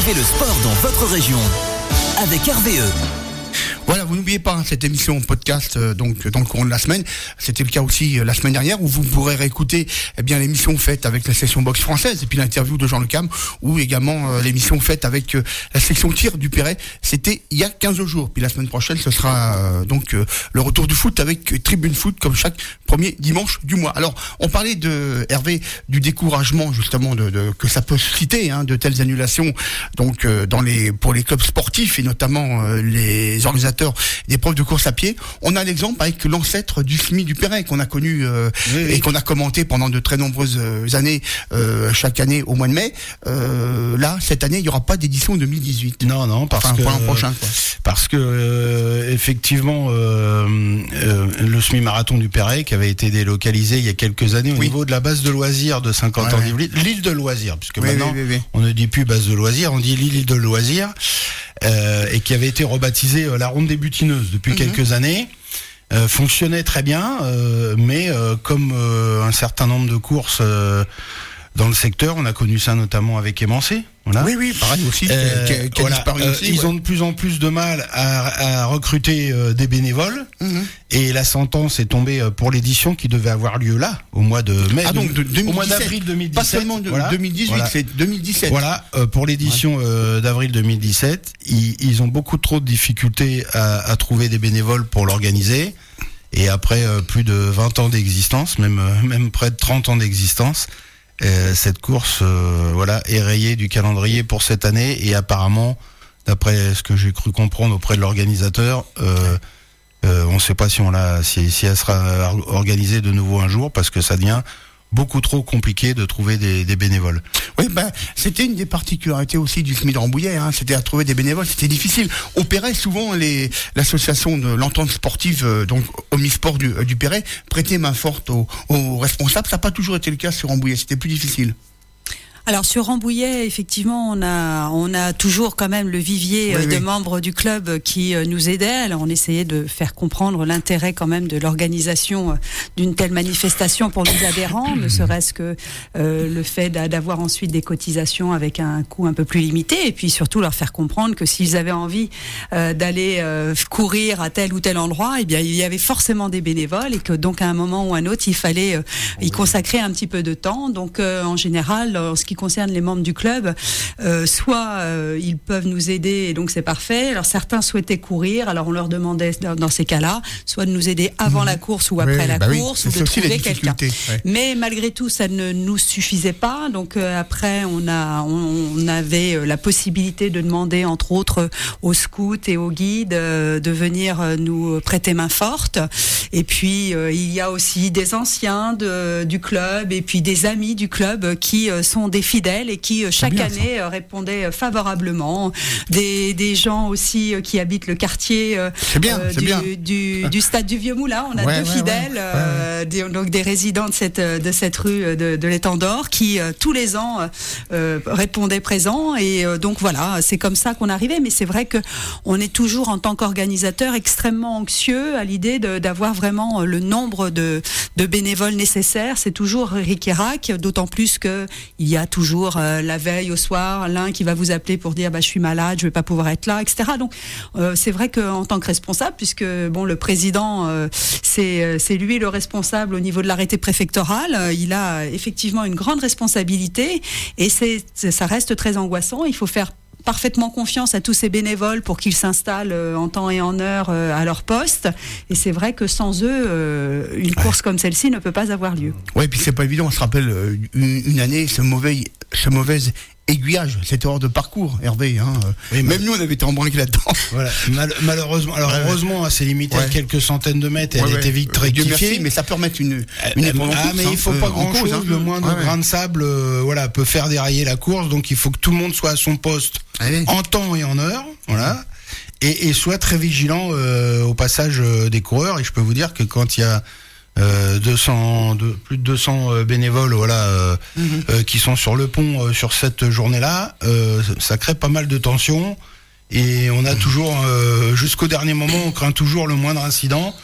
Retrouvez le sport dans votre région avec R V E. Voilà, vous n'oubliez pas hein, cette émission podcast euh, donc dans le courant de la semaine. C'était le cas aussi euh, la semaine dernière où vous pourrez réécouter eh bien l'émission faite avec la section boxe française et puis l'interview de Jean Le Cam ou également euh, l'émission faite avec euh, la section tir du Perret. C'était il y a quinze jours. Puis la semaine prochaine, ce sera euh, donc euh, le retour du foot avec euh, Tribune Foot comme chaque premier dimanche du mois. Alors, on parlait de Hervé du découragement justement de, de que ça peut susciter hein, de telles annulations donc euh, dans les pour les clubs sportifs et notamment euh, les organisateurs d'épreuves de course à pied. On a l'exemple avec l'ancêtre du S M I du Perret qu'on a connu euh, oui, oui. et qu'on a commenté pendant de très nombreuses années, euh, chaque année au mois de mai. Euh, là, cette année, il n'y aura pas d'édition deux mille dix-huit. Non, non, parce enfin, que pour l'an prochain, quoi. Parce que euh, effectivement, euh, euh, le S M I marathon du Perret qui avait été délocalisé il y a quelques années au oui. niveau de la base de loisirs de cinquante ans d'Yvelines, l'île de loisirs, puisque oui, maintenant oui, oui, oui. on ne dit plus base de loisirs, on dit l'île de loisirs. Euh, et qui avait été rebaptisée euh, la Ronde des Butineuses depuis mmh. quelques années, euh, fonctionnait très bien, euh, mais euh, comme euh, un certain nombre de courses euh, dans le secteur, on a connu ça notamment avec Émancé. Voilà. Oui, oui, pareil aussi, euh, qui a, qui a voilà. disparu euh, aussi. Ils ouais. ont de plus en plus de mal à, à recruter euh, des bénévoles, mmh. et la sentence est tombée pour l'édition qui devait avoir lieu là, au mois de mai, ah, donc de deux mille dix-sept, au mois d'avril deux mille dix-sept. Pas seulement de voilà. deux mille dix-huit, voilà. C'est deux mille dix-sept. Voilà, euh, pour l'édition ouais. euh, d'avril deux mille dix-sept, ils, ils ont beaucoup trop de difficultés à, à trouver des bénévoles pour l'organiser. Et après euh, plus de vingt ans d'existence, même euh, même près de trente ans d'existence, euh, cette course euh, voilà est rayée du calendrier pour cette année et apparemment, d'après ce que j'ai cru comprendre auprès de l'organisateur, euh, euh, on ne sait pas si on l'a si, si elle sera organisée de nouveau un jour parce que ça devient beaucoup trop compliqué de trouver des, des bénévoles. Oui, ben, c'était une des particularités aussi du S M I de Rambouillet, hein, c'était à trouver des bénévoles, c'était difficile. Au Perret, souvent, les, l'association de l'entente sportive, euh, donc, Omnisport du, euh, du Perret, prêtait main forte aux, aux responsables. Ça n'a pas toujours été le cas sur Rambouillet, c'était plus difficile. Alors sur Rambouillet, effectivement, on a on a toujours quand même le vivier oui, de oui. membres du club qui nous aidaient. Alors on essayait de faire comprendre l'intérêt quand même de l'organisation d'une telle manifestation pour nos adhérents, ne serait-ce que euh, le fait d'avoir ensuite des cotisations avec un coût un peu plus limité, et puis surtout leur faire comprendre que s'ils avaient envie euh, d'aller euh, courir à tel ou tel endroit, eh bien il y avait forcément des bénévoles et que donc à un moment ou un autre il fallait euh, y consacrer un petit peu de temps. Donc euh, en général, en ce qui concerne les membres du club, euh, soit euh, ils peuvent nous aider et donc c'est parfait. Alors certains souhaitaient courir, alors on leur demandait dans, dans ces cas-là, soit de nous aider avant mmh. la course ou après oui, la bah course, oui, ou de trouver quelqu'un. Ouais. Mais malgré tout, ça ne nous suffisait pas. Donc euh, après, on a, on, on avait euh, la possibilité de demander entre autres aux scouts et aux guides euh, de venir euh, nous prêter main forte. Et puis euh, il y a aussi des anciens de, du club et puis des amis du club qui euh, sont des fidèles et qui chaque bien, année ça. répondaient favorablement. Des, des gens aussi qui habitent le quartier c'est bien, euh, c'est du, bien. Du, du stade du Vieux Moulin. On a ouais, deux ouais, fidèles, ouais, ouais. Euh, des, donc des résidents de cette, de cette rue de, de l'Étang d'Or qui euh, tous les ans euh, répondaient présents. Et euh, donc voilà, c'est comme ça qu'on arrivait. Mais c'est vrai que on est toujours en tant qu'organisateur extrêmement anxieux à l'idée de, d'avoir vraiment le nombre de, de bénévoles nécessaires. C'est toujours ric-et-rac, d'autant plus que il y a toujours toujours euh, la veille au soir, l'un qui va vous appeler pour dire bah je suis malade, je vais pas pouvoir être là, et cetera. Donc euh, c'est vrai qu'en tant que responsable, puisque bon le président euh, c'est c'est lui le responsable au niveau de l'arrêté préfectoral, euh, il a effectivement une grande responsabilité et c'est ça reste très angoissant. Il faut faire parfaitement confiance à tous ces bénévoles pour qu'ils s'installent euh, en temps et en heure euh, à leur poste. Et c'est vrai que sans eux, euh, une course ouais. comme celle-ci ne peut pas avoir lieu. Oui, puis c'est pas évident. On se rappelle euh, une, une année, ce mauvais, ce mauvais aiguillage, cette erreur de parcours, Hervé. Hein. Oui, même nous, on avait été embranlés là-dedans. Voilà. Mal, malheureusement, alors ouais, heureusement, ouais. c'est limité ouais. à quelques centaines de mètres. Et ouais, elle ouais. était vite rectifiée. Dieu merci, mais ça peut remettre une. une euh, ah, mais hein, il faut euh, pas grand-chose. Hein. Le moindre ouais, grain ouais. de sable, euh, voilà, peut faire dérailler la course. Donc, il faut que tout le monde soit à son poste Allez. en temps et en heure, voilà, et, et soit très vigilant euh, au passage euh, des coureurs. Et je peux vous dire que quand il y a Euh, deux cents, de, plus de deux cents euh, bénévoles, voilà, euh, mmh. euh, qui sont sur le pont euh, sur cette journée-là, euh, ça crée pas mal de tensions et on a mmh. toujours, euh, jusqu'au dernier moment, on craint toujours le moindre incident.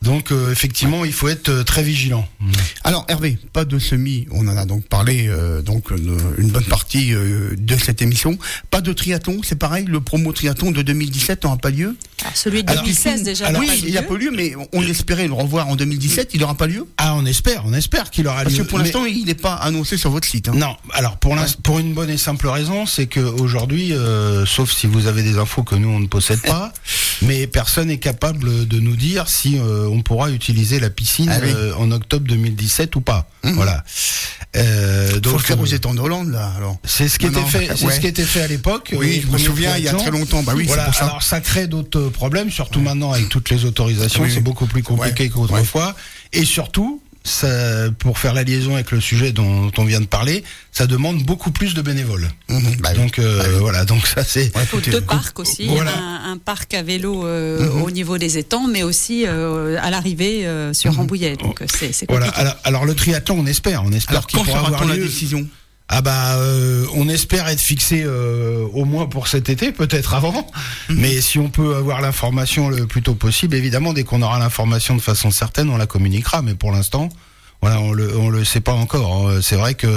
Donc euh, effectivement, il faut être euh, très vigilant. Alors Hervé, pas de semi, on en a donc parlé euh, donc une, une bonne partie euh, de cette émission. Pas de triathlon, c'est pareil, le promo triathlon de deux mille dix-sept n'aura pas lieu. Alors, celui de deux mille seize alors, déjà. Alors, pas oui, lieu. il n'a pas lieu, mais on espérait le revoir en deux mille dix-sept, il n'aura pas lieu. Ah, on espère, on espère qu'il aura Parce lieu. que pour mais... l'instant, il n'est pas annoncé sur votre site. Hein. Non, alors pour, ouais. pour une bonne et simple raison, c'est qu'aujourd'hui, euh, sauf si vous avez des infos que nous on ne possède pas, mais personne n'est capable de nous dire si euh, on pourra utiliser la piscine ah, oui. euh, en octobre deux mille dix-sept ou pas. Mmh. Voilà. Euh, donc, faut le faire aux étangs d'Hollande là. Alors. C'est ce qui était fait. C'est ouais. ce qui était fait à l'époque. Oui, je me souviens, il y a très longtemps. Bah oui, voilà. c'est pour ça. Alors ça crée d'autres problèmes, surtout ouais. maintenant avec toutes les autorisations, oui, c'est beaucoup plus compliqué ouais. qu'autrefois. Ouais. Et surtout, ça, pour faire la liaison avec le sujet dont, dont on vient de parler, ça demande beaucoup plus de bénévoles. Mmh, bah donc euh, bah oui. voilà, donc ça c'est. Il faut deux parcs aussi, voilà. un, un parc à vélo euh, mmh. au niveau des étangs, mais aussi euh, à l'arrivée euh, sur mmh. Rambouillet. Donc c'est, c'est compliqué. Voilà. Alors, alors le triathlon, on espère, on espère alors, qu'il pourra avoir la lieu. Décision Ah bah euh, on espère être fixé euh, au moins pour cet été, peut-être avant. Mmh. Mais si on peut avoir l'information le plus tôt possible, évidemment, dès qu'on aura l'information de façon certaine, on la communiquera. Mais pour l'instant, voilà, on le on le sait pas encore. C'est vrai que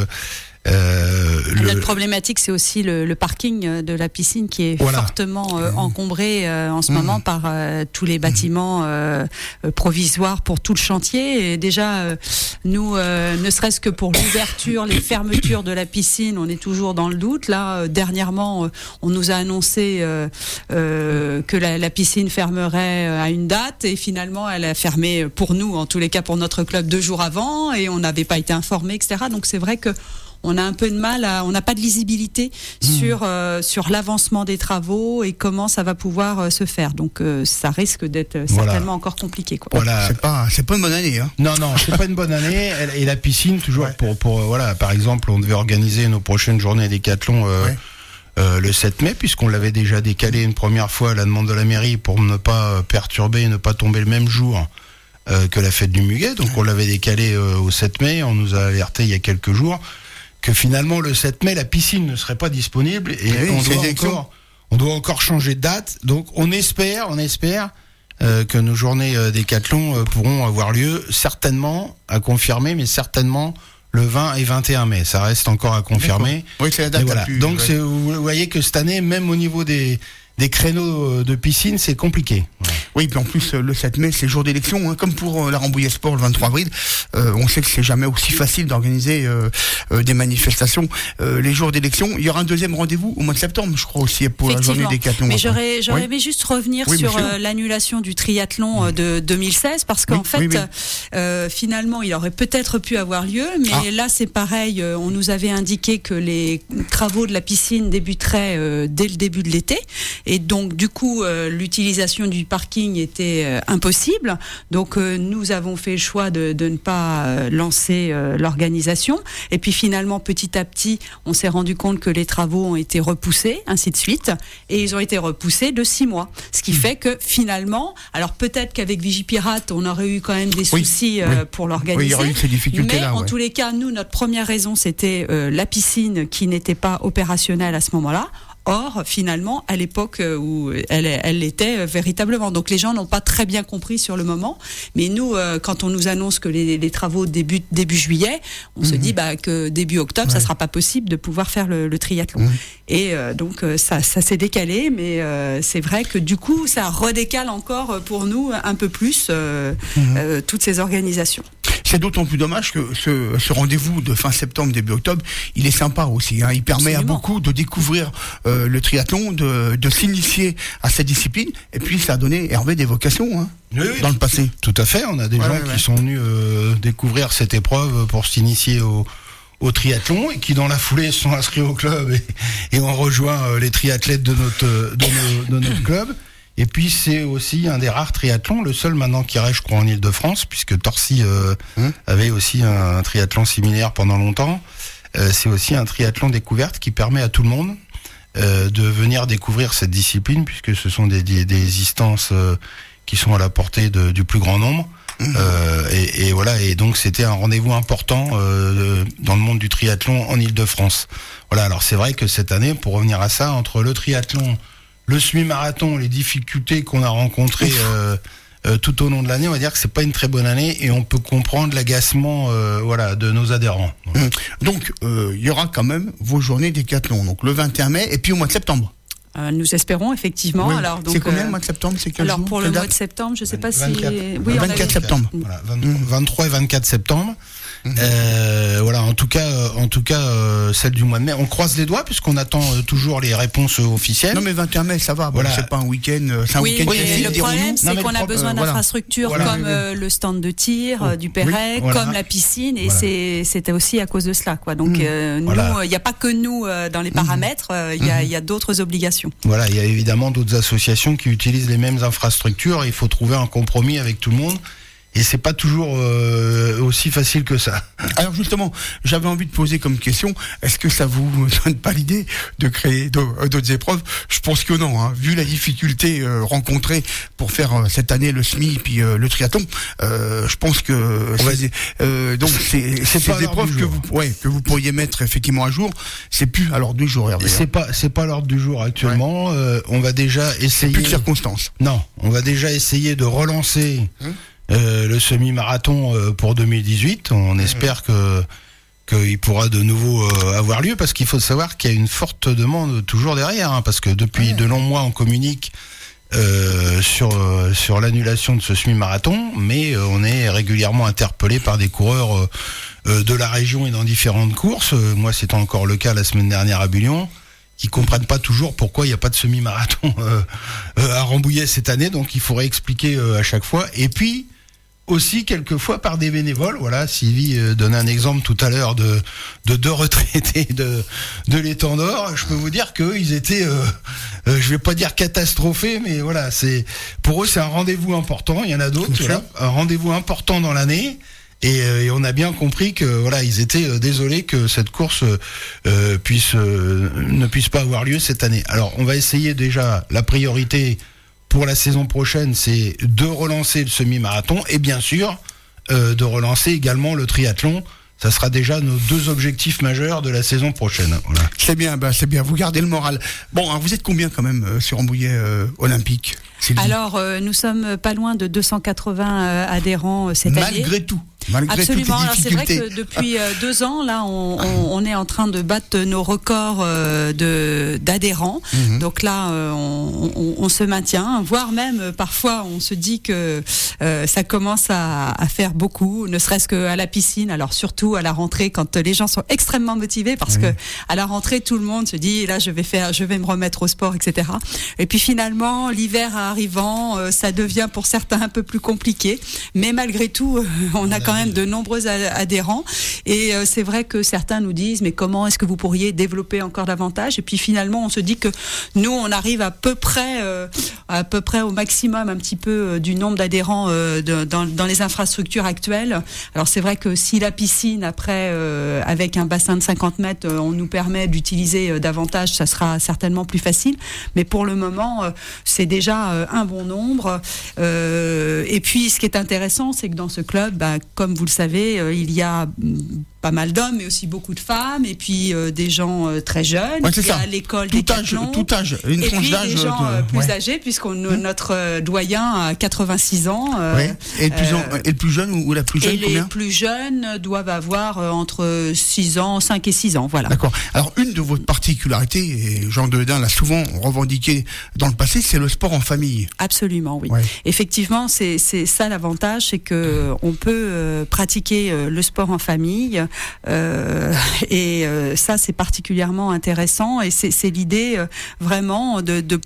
Euh, Notre le... problématique, c'est aussi le, le parking de la piscine qui est voilà. fortement euh, encombré euh, en ce mmh. moment par euh, tous les bâtiments euh, provisoires pour tout le chantier. Et déjà, euh, nous, euh, ne serait-ce que pour l'ouverture, les fermetures de la piscine, on est toujours dans le doute. Là, euh, dernièrement, euh, on nous a annoncé euh, euh, que la, la piscine fermerait à une date et finalement, elle a fermé pour nous, en tous les cas pour notre club, deux jours avant et on n'avait pas été informés, et cetera. Donc c'est vrai que on a un peu de mal à, on n'a pas de lisibilité mmh. sur euh, sur l'avancement des travaux et comment ça va pouvoir euh, se faire. Donc euh, ça risque d'être voilà. certainement encore compliqué, quoi. Voilà, c'est pas c'est pas une bonne année, hein. Non non, c'est pas une bonne année. Et la piscine toujours ouais. pour pour euh, voilà, par exemple, on devait organiser nos prochaines journées décathlon euh, ouais. euh, le sept mai, puisqu'on l'avait déjà décalé une première fois à la demande de la mairie pour ne pas perturber, ne pas tomber le même jour euh, que la fête du Muguet. Donc ouais. on l'avait décalé euh, au sept mai. On nous a alerté il y a quelques jours que finalement le sept mai la piscine ne serait pas disponible et oui, on doit encore on doit encore changer de date. Donc on espère on espère euh, que nos journées euh, décathlon euh, pourront avoir lieu, certainement à confirmer, mais certainement le vingt et vingt et un mai. Ça reste encore à confirmer. Oui, c'est la date voilà. plus, Donc ouais. c'est, vous voyez que cette année, même au niveau des des créneaux de piscine, c'est compliqué. Ouais. Oui, puis en plus, le sept mai, c'est jour d'élection, hein, comme pour la Rambouillet Sport le vingt-trois avril. Euh, on sait que c'est jamais aussi facile d'organiser euh, euh, des manifestations. Euh, les jours d'élection, il y aura un deuxième rendez-vous au mois de septembre, je crois aussi, pour la journée des décathlon. Mais j'aurais, j'aurais oui. aimé juste revenir oui, sur euh, l'annulation du triathlon euh, de deux mille seize, parce qu'en oui, fait, oui, oui. Euh, finalement, il aurait peut-être pu avoir lieu, mais ah. là, c'est pareil. Euh, on nous avait indiqué que les travaux de la piscine débuteraient euh, dès le début de l'été. Et donc, du coup, euh, l'utilisation du parking était euh, impossible. Donc, euh, nous avons fait le choix de, de ne pas euh, lancer euh, l'organisation. Et puis, finalement, petit à petit, on s'est rendu compte que les travaux ont été repoussés, ainsi de suite. Et ils ont été repoussés de six mois. Ce qui mmh. fait que, finalement, alors peut-être qu'avec Vigipirate, on aurait eu quand même des oui, soucis euh, oui. pour l'organiser. Oui, il y aurait eu ces difficultés-là. Mais en ouais. tous les cas, nous, notre première raison, c'était euh, la piscine qui n'était pas opérationnelle à ce moment-là. Or, finalement, à l'époque où elle, elle l'était véritablement. Donc, les gens n'ont pas très bien compris sur le moment. Mais nous, euh, quand on nous annonce que les, les travaux débutent début juillet, on mmh. se dit bah, que début octobre, ouais. ça sera pas possible de pouvoir faire le, le triathlon. Mmh. Et euh, donc, ça, ça s'est décalé. Mais euh, c'est vrai que du coup, ça redécale encore pour nous un peu plus euh, mmh. euh, toutes ces organisations. C'est d'autant plus dommage que ce, ce rendez-vous de fin septembre, début octobre, il est sympa aussi. Hein. Il permet Absolument. à beaucoup de découvrir euh, le triathlon, de, de s'initier à cette discipline. Et puis, ça a donné, Hervé, des vocations hein, oui, oui, dans le passé. Tout à fait. On a des ouais, gens ouais, qui ouais. sont venus euh, découvrir cette épreuve pour s'initier au, au triathlon et qui, dans la foulée, se sont inscrits au club et, et ont rejoint euh, les triathlètes de notre, de nos, de notre club. Et puis c'est aussi un des rares triathlons, le seul maintenant qui reste, je crois, en Ile-de-France, puisque Torcy euh, mmh. avait aussi un, un triathlon similaire pendant longtemps. Euh, c'est aussi un triathlon découverte qui permet à tout le monde euh, de venir découvrir cette discipline, puisque ce sont des, des, des distances euh, qui sont à la portée de, du plus grand nombre. Mmh. Euh, et, et voilà, et donc c'était un rendez-vous important euh, dans le monde du triathlon en Ile-de-France. Voilà, alors c'est vrai que cette année, pour revenir à ça, entre le triathlon, le semi-marathon, les difficultés qu'on a rencontrées euh, euh, tout au long de l'année, on va dire que c'est pas une très bonne année et on peut comprendre l'agacement euh, voilà, de nos adhérents. Mmh. Donc, il euh, y aura quand même vos journées décathlon, donc le vingt et un mai et puis au mois de septembre. Euh, nous espérons effectivement. Oui. Alors, donc, c'est combien euh, le mois de septembre? C'est quel Alors jour, pour le mois de septembre, je ne sais pas vingt-quatre. si... Oui, vingt-quatre septembre. Voilà, vingt-trois et vingt-quatre septembre. Mmh. Euh, voilà, en tout cas, euh, en tout cas, euh, celle du mois de mai. On croise les doigts puisqu'on attend euh, toujours les réponses euh, officielles. Non mais vingt et un mai, ça va. Voilà. Bon, c'est pas un week-end. Euh, c'est un oui, week-end. Mais le problème, c'est qu'on a besoin euh, d'infrastructures voilà. comme Voilà. euh, le stand de tir, euh, du Perret, oui, voilà. comme la piscine, et Voilà. c'est c'était aussi à cause de cela, quoi. Donc, euh, voilà. nous, il n'y a pas que nous euh, dans les paramètres. Il euh, y a, mmh. y a d'autres obligations. Voilà, il y a évidemment d'autres associations qui utilisent les mêmes infrastructures. Il faut trouver un compromis avec tout le monde. Et c'est pas toujours euh, aussi facile que ça. Alors justement, j'avais envie de poser comme question, est-ce que ça vous donne pas l'idée de créer d'autres épreuves? Je pense que non, hein. Vu la difficulté euh, rencontrée pour faire euh, cette année le S M I puis euh, le triathlon, euh, je pense que c'est, euh, donc c'est, c'est ces épreuves que vous, ouais, que vous pourriez mettre effectivement à jour, c'est plus à l'ordre du jour. Hervé. C'est pas, c'est pas l'ordre du jour actuellement. Ouais. Euh, on va déjà essayer. C'est plus de circonstances. Non, on va déjà essayer de relancer. Hum Euh, le semi-marathon euh, pour deux mille dix-huit, on mmh. espère que qu'il pourra de nouveau euh, avoir lieu, parce qu'il faut savoir qu'il y a une forte demande toujours derrière, hein, parce que depuis mmh. de longs mois on communique euh, sur euh, sur l'annulation de ce semi-marathon, mais euh, on est régulièrement interpellé par des coureurs euh, euh, de la région et dans différentes courses. Euh, moi, c'était encore le cas la semaine dernière à Bullion, qui comprennent pas toujours pourquoi il n'y a pas de semi-marathon euh, euh, à Rambouillet cette année, donc il faudrait expliquer euh, à chaque fois. Et puis aussi quelquefois par des bénévoles. Voilà, Sylvie euh, donnait un exemple tout à l'heure de de deux retraités de de l'Étang d'Or. Je peux vous dire qu'eux, ils étaient, euh, euh, je vais pas dire catastrophés, mais voilà, c'est pour eux c'est un rendez-vous important. Il y en a d'autres, voilà, un rendez-vous important dans l'année. Et, euh, et on a bien compris que voilà, ils étaient euh, désolés que cette course euh, puisse euh, ne puisse pas avoir lieu cette année. Alors, on va essayer déjà, la priorité pour la saison prochaine, c'est de relancer le semi-marathon et bien sûr euh, de relancer également le triathlon. Ça sera déjà nos deux objectifs majeurs de la saison prochaine. Voilà. C'est bien, bah c'est bien. Vous gardez le moral. Bon, hein, vous êtes combien quand même euh, sur Rambouillet euh, Olympique, Sylvie? Alors, euh, nous sommes pas loin de deux cent quatre-vingts euh, adhérents euh, cette Malgré année. Malgré tout. Malgré Absolument. Alors c'est vrai que depuis euh, deux ans, là, on, on, on est en train de battre nos records euh, de d'adhérents. Mm-hmm. Donc là, euh, on, on, on se maintient, voire même euh, parfois, on se dit que euh, ça commence à, à faire beaucoup, ne serait-ce qu'à la piscine. Alors surtout à la rentrée, quand les gens sont extrêmement motivés, parce mm-hmm. que à la rentrée, tout le monde se dit là, je vais faire, je vais me remettre au sport, et cetera. Et puis finalement, l'hiver arrivant, euh, ça devient pour certains un peu plus compliqué. Mais malgré tout, euh, on a quand même de nombreux adhérents et euh, c'est vrai que certains nous disent mais comment est-ce que vous pourriez développer encore davantage, et puis finalement on se dit que nous on arrive à peu près euh, à peu près au maximum un petit peu euh, du nombre d'adhérents euh, de, dans, dans les infrastructures actuelles. Alors c'est vrai que si la piscine après euh, avec un bassin de cinquante mètres euh, on nous permet d'utiliser euh, davantage, ça sera certainement plus facile, mais pour le moment euh, c'est déjà euh, un bon nombre euh, et puis ce qui est intéressant c'est que dans ce club, bah, comme vous le savez, euh, il y a pas mal d'hommes, mais aussi beaucoup de femmes, et puis euh, des gens euh, très jeunes. Ouais, il y ça. a l'école tout des âge, tout âge, une et tranche puis d'âge des gens de... euh, plus ouais. âgés, puisqu'on mmh. notre euh, doyen a quatre-vingt-six ans. Euh, ouais. Et, le plus en, euh, et le plus jeune ou la plus jeune, et combien? les plus jeunes doivent avoir euh, entre six ans, cinq et six ans, voilà. D'accord. Alors une de vos particularités, et Jean Deledin l'a souvent revendiqué dans le passé, c'est le sport en famille. Absolument, oui. Ouais. Effectivement, c'est c'est ça l'avantage, c'est que on peut euh, pratiquer euh, le sport en famille, euh, et euh, ça c'est particulièrement intéressant, et c'est c'est l'idée euh, vraiment de, de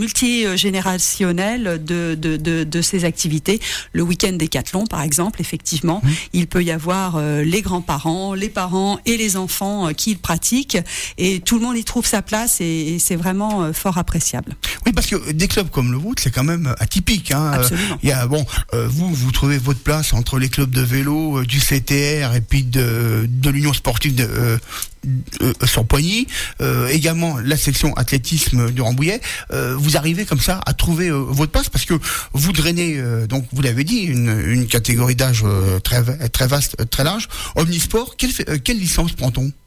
multigénérationnelle de, de de de ces activités. Le week-end décathlon, par exemple, effectivement, mmh. il peut y avoir euh, les grands-parents, les parents et les enfants euh, qui le pratiquent, et tout le monde y trouve sa place, et, et c'est vraiment euh, fort appréciable. Oui, parce que des clubs comme le vôtre, c'est quand même atypique. Hein. Absolument. Il y a bon, euh, vous vous trouvez votre place entre les clubs de vélo, euh, du C T R et puis de de l'Union sportive de euh, Euh, sur Poigny, euh, également la section athlétisme du Rambouillet. Euh, vous arrivez comme ça à trouver euh, votre place, parce que vous drainez, euh, donc vous l'avez dit, une, une catégorie d'âge euh, très très vaste, très large. Omnisport, quelle, euh, quelle licence prend-on?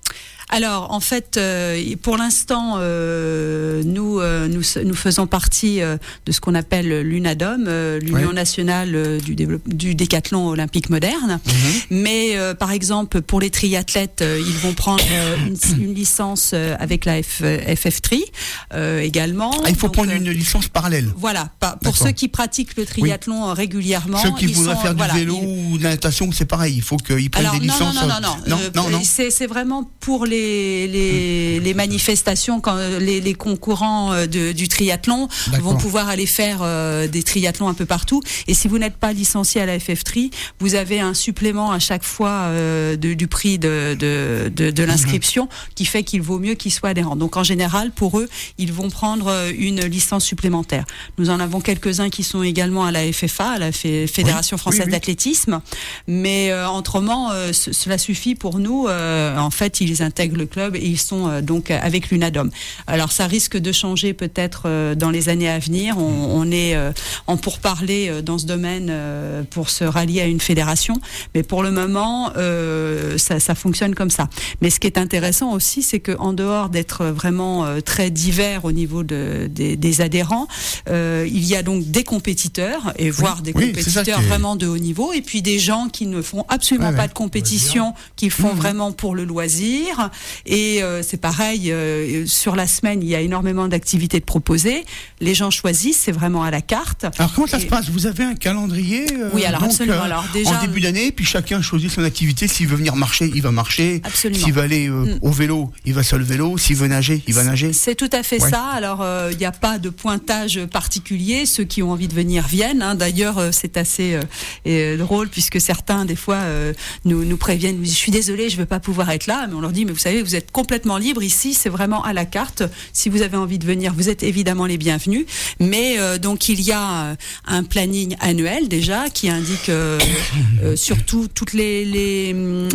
Alors, en fait, euh, pour l'instant, euh, nous, euh, nous nous faisons partie euh, de ce qu'on appelle l'UNADOM, euh, l'Union ouais. nationale euh, du, développe- du décathlon olympique moderne. Mm-hmm. Mais euh, par exemple, pour les triathlètes, euh, ils vont prendre euh, une, une licence euh, avec la F, F F Tri euh, également. Ah, il faut Donc, prendre euh, une licence parallèle. Voilà. Pas, pour D'accord. ceux qui pratiquent le triathlon oui. régulièrement, ceux qui ils voudraient sont, faire du voilà, vélo ils... ou de la natation, c'est pareil. Il faut qu'ils prennent Alors, des non, licences. Non, non, non, non. non, euh, non, non. C'est, c'est vraiment pour les les, les manifestations, quand les, les concurrents de, du triathlon D'accord. vont pouvoir aller faire euh, des triathlons un peu partout. Et si vous n'êtes pas licencié à la F F Tri, vous avez un supplément à chaque fois euh, de, du prix de de, de, de l'inscription mmh. qui fait qu'il vaut mieux qu'ils soient adhérents. Donc en général, pour eux, ils vont prendre une licence supplémentaire. Nous en avons quelques-uns qui sont également à la F F A, à la Fédération oui, française oui, oui. d'athlétisme. Mais euh, autrement, euh, c- cela suffit pour nous. Euh, en fait, ils intègrent le club et ils sont euh, donc avec l'UNADOM. Alors, ça risque de changer peut-être euh, dans les années à venir. On, on est euh, en pourparlers euh, dans ce domaine euh, pour se rallier à une fédération. Mais pour le moment, euh, ça, ça fonctionne comme ça. Mais ce qui est intéressant aussi, c'est qu'en dehors d'être vraiment euh, très divers au niveau de, des, des adhérents, euh, il y a donc des compétiteurs et voire des oui, compétiteurs est... vraiment de haut niveau, et puis des gens qui ne font absolument ouais, pas ouais. de compétition, qui font mmh. vraiment pour le loisir. Et euh, c'est pareil, euh, sur la semaine, il y a énormément d'activités de proposées. Les gens choisissent, c'est vraiment à la carte. Alors comment ça et... se passe ? Vous avez un calendrier euh, Oui, alors donc, absolument. Euh, alors, déjà, en début d'année, puis chacun choisit son activité. S'il veut venir marcher, il va marcher. Absolument. S'il veut aller euh, mmh. au vélo, il va sur le vélo. S'il veut nager, il va nager. C'est tout à fait ouais. ça. Alors, il euh, n'y a pas de pointage particulier. Ceux qui ont envie de venir viennent. Hein. D'ailleurs, euh, c'est assez euh, drôle puisque certains, des fois, euh, nous, nous préviennent. Je suis désolée, je ne veux pas pouvoir être là. Mais on leur dit, mais vous savez, vous êtes complètement libre ici. C'est vraiment à la carte. Si vous avez envie de venir, vous êtes évidemment les bienvenus. Mais euh, donc, il y a un planning annuel déjà qui indique euh, euh, surtout toutes les, les,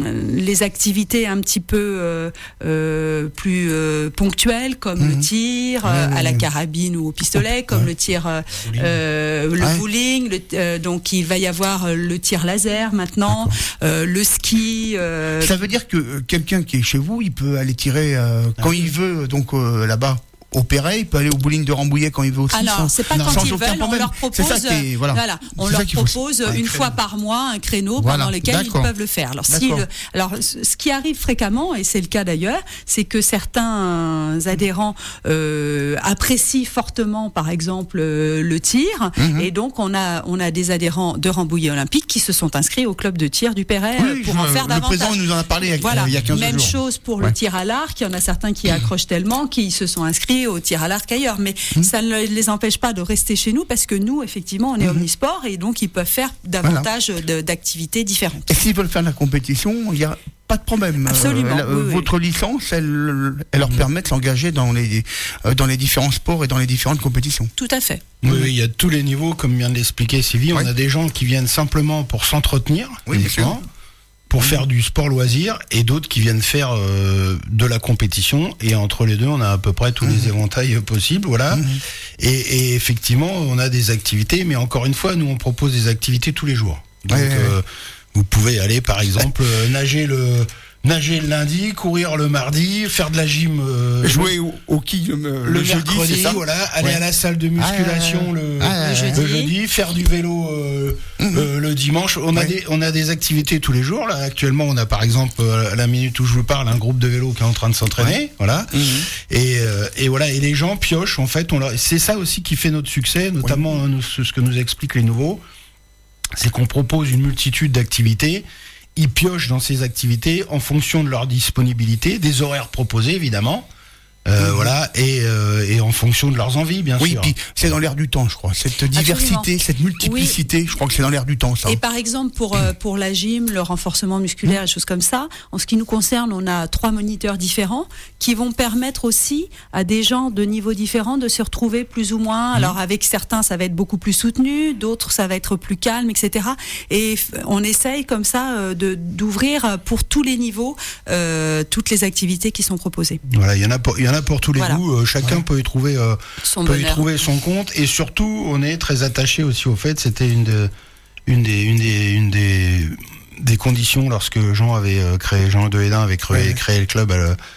les activités un petit peu euh, euh, plus euh, ponctuelles, comme mmh. le tir euh, mmh. à la carabine ou au pistolet, comme ouais. le tir, euh, euh, le ouais. bowling. Le, euh, donc, il va y avoir le tir laser maintenant, euh, le ski. Euh... Ça veut dire que quelqu'un qui est chez vous, il peut aller tirer euh, quand ah, il veut, donc euh, là-bas. Au Perret, il peut aller au bowling de Rambouillet quand il veut aussi. Alors, sans, c'est pas quand ils veulent, on leur propose, c'est ça qui est, voilà. Voilà, on c'est leur propose une fois par mois un créneau voilà. pendant lequel D'accord. ils peuvent le faire. Alors, si le, alors, ce qui arrive fréquemment, et c'est le cas d'ailleurs, c'est que certains adhérents euh, apprécient fortement, par exemple, euh, le tir, mm-hmm. et donc on a on a des adhérents de Rambouillet Olympique qui se sont inscrits au club de tir du Perret oui, pour je, en faire le davantage. Le président nous en a parlé il y a, voilà. il y a quinze Même jours. Même chose pour ouais. le tir à l'arc. Il y en a certains qui accrochent tellement qu'ils se sont inscrits au tir à l'arc ailleurs, mais mmh. ça ne les empêche pas de rester chez nous parce que nous, effectivement, on est mmh. omnisport et donc ils peuvent faire davantage voilà. de, d'activités différentes. Et s'ils veulent faire de la compétition, il n'y a pas de problème. Absolument. Euh, oui, votre oui. licence, elle, elle leur mmh. permet de s'engager dans les, euh, dans les différents sports et dans les différentes compétitions. Tout à fait. Oui, oui, il y a tous les niveaux, comme vient de l'expliquer Sylvie. Oui. On a des gens qui viennent simplement pour s'entretenir, oui, uniquement. Pour faire du sport loisir, et d'autres qui viennent faire euh, de la compétition, et entre les deux on a à peu près tous mmh. les éventails possibles, voilà. Mmh. Et, et effectivement on a des activités, mais encore une fois nous on propose des activités tous les jours. Donc ouais, euh, ouais. vous pouvez aller par exemple euh, nager le nager le lundi, courir le mardi, faire de la gym, euh, jouer au, au quille euh, le, le mercredi, jeudi, c'est ça voilà, aller ouais. à la salle de musculation ah, le, ah, le, jeudi. le jeudi, faire du vélo euh, mmh. euh, le dimanche. On a ouais. des on a des activités tous les jours. Là actuellement, on a par exemple à la minute où je vous parle un groupe de vélo qui est en train de s'entraîner, ouais. voilà. Mmh. Et euh, et voilà, et les gens piochent en fait. On leur, c'est ça aussi qui fait notre succès, notamment ouais. hein, ce, ce que nous expliquent les nouveaux, c'est qu'on propose une multitude d'activités. Ils piochent dans ces activités en fonction de leur disponibilité, des horaires proposés évidemment, euh, mmh. voilà, et, euh, et en fonction de leurs envies bien oui, sûr. Oui, puis c'est dans l'air du temps, je crois. Cette diversité, Absolument. cette multiplicité, oui. je crois que c'est dans l'air du temps, ça. Et par exemple pour euh, pour la gym, le renforcement musculaire, mmh. des choses comme ça. En ce qui nous concerne, on a trois moniteurs différents qui vont permettre aussi à des gens de niveaux différents de se retrouver plus ou moins. Mmh. Alors avec certains, ça va être beaucoup plus soutenu, d'autres ça va être plus calme, et cetera. Et on essaye comme ça euh, de d'ouvrir pour tous les niveaux euh, toutes les activités qui sont proposées. Voilà, il y en a pour, il y en a pour tous les voilà. goûts. Euh, chacun ouais. peut y trouver euh, son peut y trouver son compte. Et surtout, on est très attaché aussi au fait. C'était une de, une des une des une des des conditions lorsque Jean avait créé Jean de Hédin avait créé, ouais. créé le club à,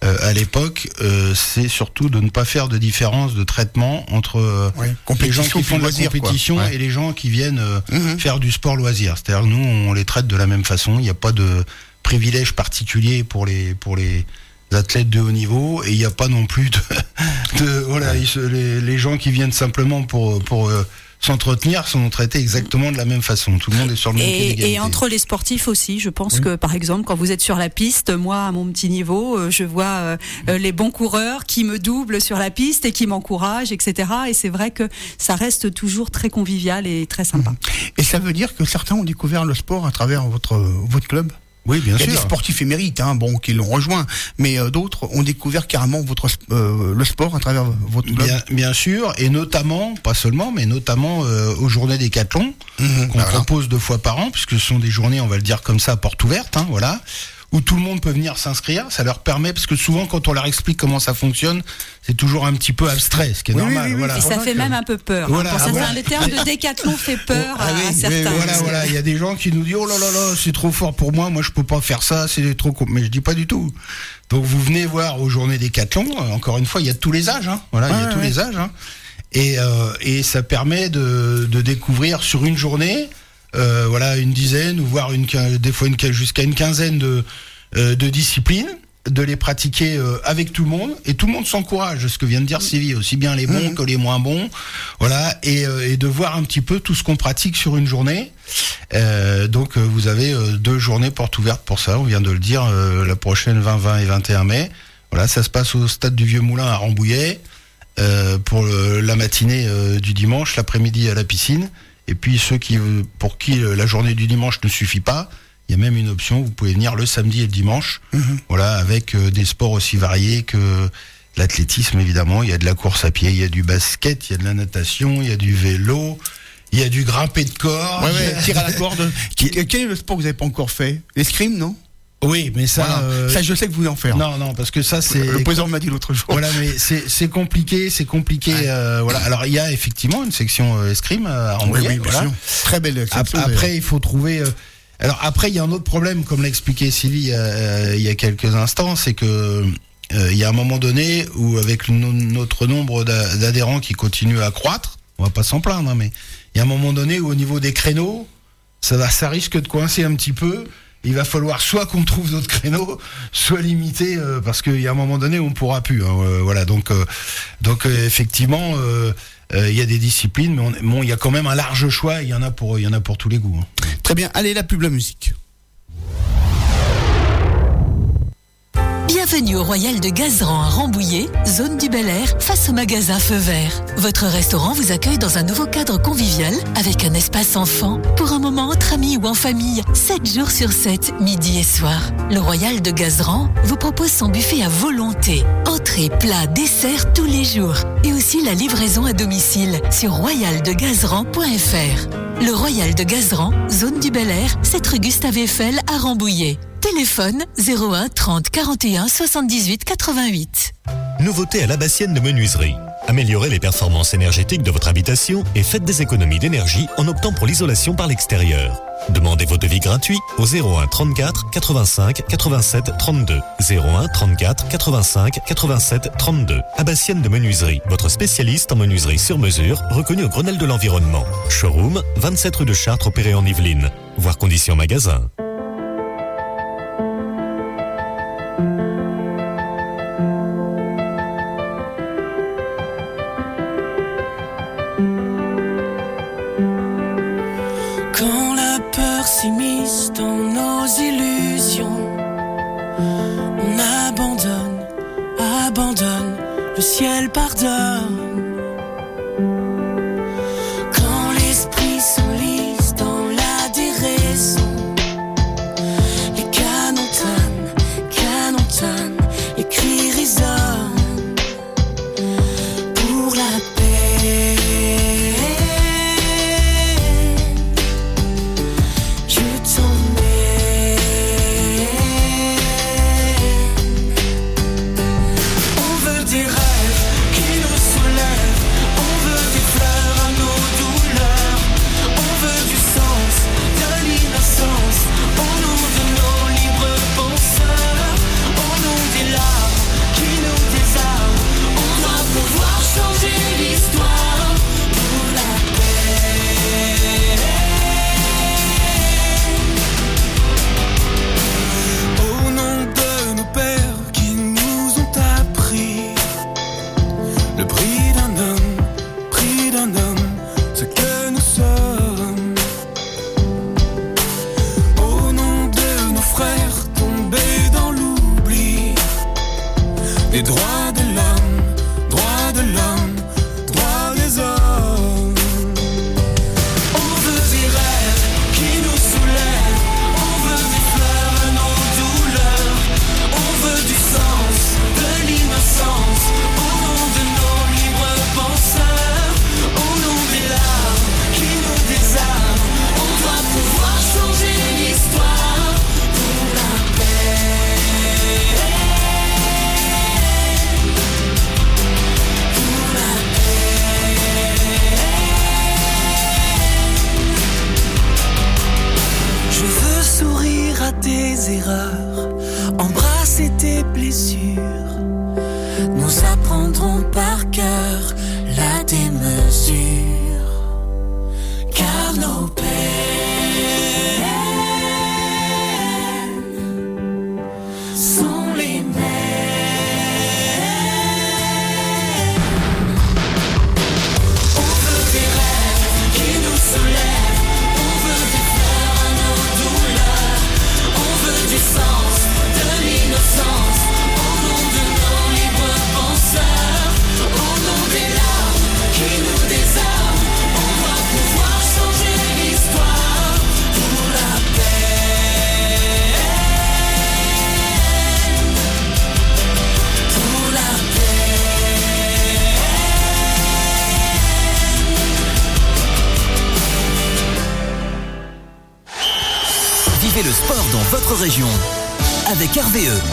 euh, à l'époque, euh, c'est surtout de ne pas faire de différence de traitement entre euh, Ouais, les gens qui font de la loisir, quoi. compétition Ouais. et les gens qui viennent euh, Mhm. faire du sport loisir. C'est-à-dire nous, on les traite de la même façon. Il n'y a pas de privilège particulier pour les pour les athlètes de haut niveau et il n'y a pas non plus de, de voilà ils se- les, les gens qui viennent simplement pour pour euh, s'entretenir sont traités exactement de la même façon. Tout le monde est sur le même pied Et, d'égalité. et entre les sportifs aussi, je pense Oui. que par exemple, quand vous êtes sur la piste, moi à mon petit niveau, euh, je vois euh, euh, les bons coureurs qui me doublent sur la piste et qui m'encouragent, et cetera. Et c'est vrai que ça reste toujours très convivial et très sympa. Et ça veut dire que certains ont découvert le sport à travers votre votre club. Oui, bien Il y a sûr. des sportifs émérites, hein, bon, qui l'ont rejoint, mais euh, d'autres ont découvert carrément votre euh, le sport à travers votre club. Bien, bien sûr, et notamment, pas seulement, mais notamment euh, aux journées décathlon Mhm, qu'on voilà. propose deux fois par an, puisque ce sont des journées, on va le dire comme ça, à porte ouverte, hein, voilà, où tout le monde peut venir s'inscrire. Ça leur permet, parce que souvent, quand on leur explique comment ça fonctionne, c'est toujours un petit peu abstrait, ce qui est Oui, normal. oui, oui, voilà. Et ça fait même un peu peur. hein. Voilà, Pour ah, certains, voilà. le terme de décathlon fait peur Ah à, oui, à oui, certains. Voilà, voilà, il y a des gens qui nous disent oh là là là, c'est trop fort pour moi, moi je peux pas faire ça, c'est trop com-. Mais je dis pas du tout. Donc vous venez voir aux journées décathlon, euh, encore une fois, il y a de tous les âges, hein. Voilà, il y a Ouais, tous ouais. les âges, hein. Et euh, et ça permet de de découvrir sur une journée, euh, voilà, une dizaine ou voire une quin- des fois une quin- jusqu'à une quinzaine de euh, de disciplines, de les pratiquer euh, avec tout le monde, et tout le monde s'encourage, ce que vient de dire Sylvie, aussi bien les bons Mhm. que les moins bons, voilà, et, euh, et de voir un petit peu tout ce qu'on pratique sur une journée. Euh, donc euh, vous avez euh, deux journées portes ouvertes pour ça, on vient de le dire, euh, la prochaine vingt, vingt et vingt et un mai. Voilà, ça se passe au stade du Vieux Moulin à Rambouillet euh, pour le- la matinée euh, du dimanche, l'après-midi à la piscine. Et puis ceux qui, pour qui euh, la journée du dimanche ne suffit pas, il y a même une option, vous pouvez venir le samedi et le dimanche, Mhm. voilà, avec euh, des sports aussi variés que l'athlétisme évidemment. Il y a de la course à pied, il y a du basket, il y a de la natation, il y a du vélo, il y a du grimpé de corps. Ouais, il y ouais, a- tir à la corde. Qui- Quel est le sport que vous n'avez pas encore fait? L'escrime, non? Oui, mais ça, Voilà. euh, Ça, je sais que vous voulez en faire. non, non, parce que ça c'est. Le président m'a dit l'autre jour. Voilà, mais c'est c'est compliqué, c'est compliqué. Ouais. euh, voilà. Alors il y a effectivement une section euh, escrime euh, à Oui, Rambouillet. oui, bien voilà. sûr. Très belle Ap- exception, Après, d'ailleurs. il faut trouver. euh, Alors après, il y a un autre problème, comme l'a expliqué Sylvie euh, il y a quelques instants, c'est que euh, il y a un moment donné où, avec no- notre nombre d'a- d'adhérents qui continue à croître, on va pas s'en plaindre, hein, mais il y a un moment donné où, au niveau des créneaux, ça va, ça risque de coincer un petit peu. Il va falloir soit qu'on trouve d'autres créneaux, soit limiter, euh, parce qu'il y a un moment donné où on pourra plus. Hein, euh, voilà, donc, euh, donc euh, effectivement, euh, euh, il y a des disciplines, mais on, bon, il y a quand même un large choix. Il y en a pour, il y en a pour tous les goûts. Hein. Très bien. Allez, la pub, la musique. Bienvenue au Royal de Gazeran à Rambouillet, zone du Bel Air, face au magasin Feu Vert. Votre restaurant vous accueille dans un nouveau cadre convivial avec un espace enfant pour un moment entre amis ou en famille, sept jours sur sept, midi et soir. Le Royal de Gazeran vous propose son buffet à volonté. Entrée, plat, dessert tous les jours. Et aussi la livraison à domicile sur royal de gazeran point f r. Le Royal de Gazeran, zone du Bel Air, sept rue Gustave Eiffel à Rambouillet. Téléphone zéro un trente quarante et un soixante-dix-huit quatre-vingt-huit. Nouveauté à l'Abassienne de Menuiserie. Améliorez les performances énergétiques de votre habitation et faites des économies d'énergie en optant pour l'isolation par l'extérieur. Demandez vos devis gratuits au zéro un trente-quatre quatre-vingt-cinq quatre-vingt-sept trente-deux. zéro un trente-quatre quatre-vingt-cinq quatre-vingt-sept trente-deux. Abassienne de Menuiserie, votre spécialiste en menuiserie sur mesure, reconnu au Grenelle de l'Environnement. Showroom, vingt-sept rue de Chartres, opéré en Yvelines. Voir conditions magasin. Quand la peur s'immisce dans nos illusions, on abandonne, abandonne, le ciel pardonne. Quand l'esprit s'enlise dans la déraison, les canons tonnent, canons tonnent, les cris résonnent pour la paix. Je t'emmène. On veut des rêves qui nous soulèvent. à tes erreurs, embrasser tes blessures. Nous apprendrons par cœur la démesure, car nos peines sont les mêmes. On veut des rêves qui nous soulèvent, on veut défaire à nos douleurs, on veut du sens, de l'innocence, au nom de nos libres penseurs, au nom des larmes qui nous désarment, on va pouvoir changer l'histoire pour la paix, pour la paix. Vivez le sport dans votre région avec R V E.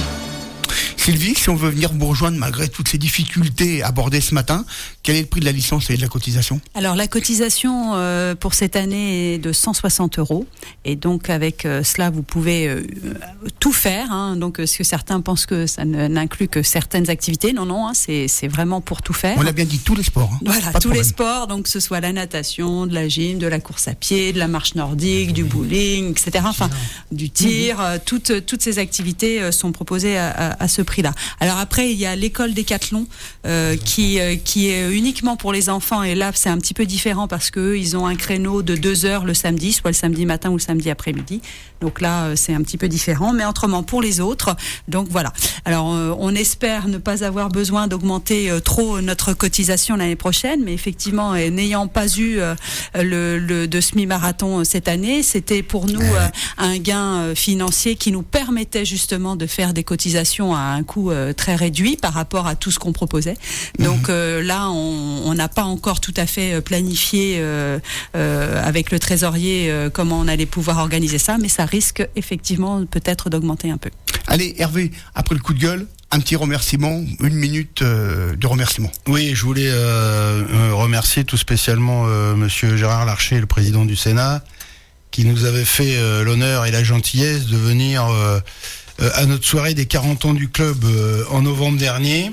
Sylvie, si on veut venir vous rejoindre malgré toutes ces difficultés abordées ce matin, quel est le prix de la licence et de la cotisation ? Alors la cotisation euh, pour cette année est de cent soixante euros et donc avec euh, cela vous pouvez euh, tout faire. Hein, donc parce que certains pensent que ça ne, n'inclut que certaines activités, non non, hein, c'est c'est vraiment pour tout faire. On l'a bien dit, tous les sports. Hein. Voilà, Pas de tous les problème. sports, donc que ce soit la natation, de la gym, de la course à pied, de la marche nordique, du bowling, et cetera. Enfin, du tir, euh, toutes toutes ces activités euh, sont proposées à, à, à ce prix-là. Alors après, il y a l'école Décathlon euh, qui euh, qui est uniquement pour les enfants et là c'est un petit peu différent parce que eux, ils ont un créneau de deux heures le samedi, soit le samedi matin ou le samedi après-midi. Donc là, euh, c'est un petit peu différent, mais autrement pour les autres. Donc voilà. Alors euh, on espère ne pas avoir besoin d'augmenter euh, trop notre cotisation l'année prochaine, mais effectivement, euh, n'ayant pas eu euh, le, le de semi-marathon euh, cette année, c'était pour nous euh, un gain euh, financier qui nous permettait justement de faire des cotisations à un coût euh, très réduit par rapport à tout ce qu'on proposait. Donc euh, là, on on n'a pas encore tout à fait planifié euh, euh, avec le trésorier euh, comment on allait pouvoir organiser ça, mais ça risque effectivement peut-être d'augmenter un peu. Allez, Hervé, après le coup de gueule, un petit remerciement, une minute euh, de remerciement. Oui, je voulais euh, euh, remercier tout spécialement euh, Monsieur Gérard Larcher, le président du Sénat, qui nous avait fait euh, l'honneur et la gentillesse de venir euh, euh, à notre soirée des quarante ans du club euh, en novembre dernier.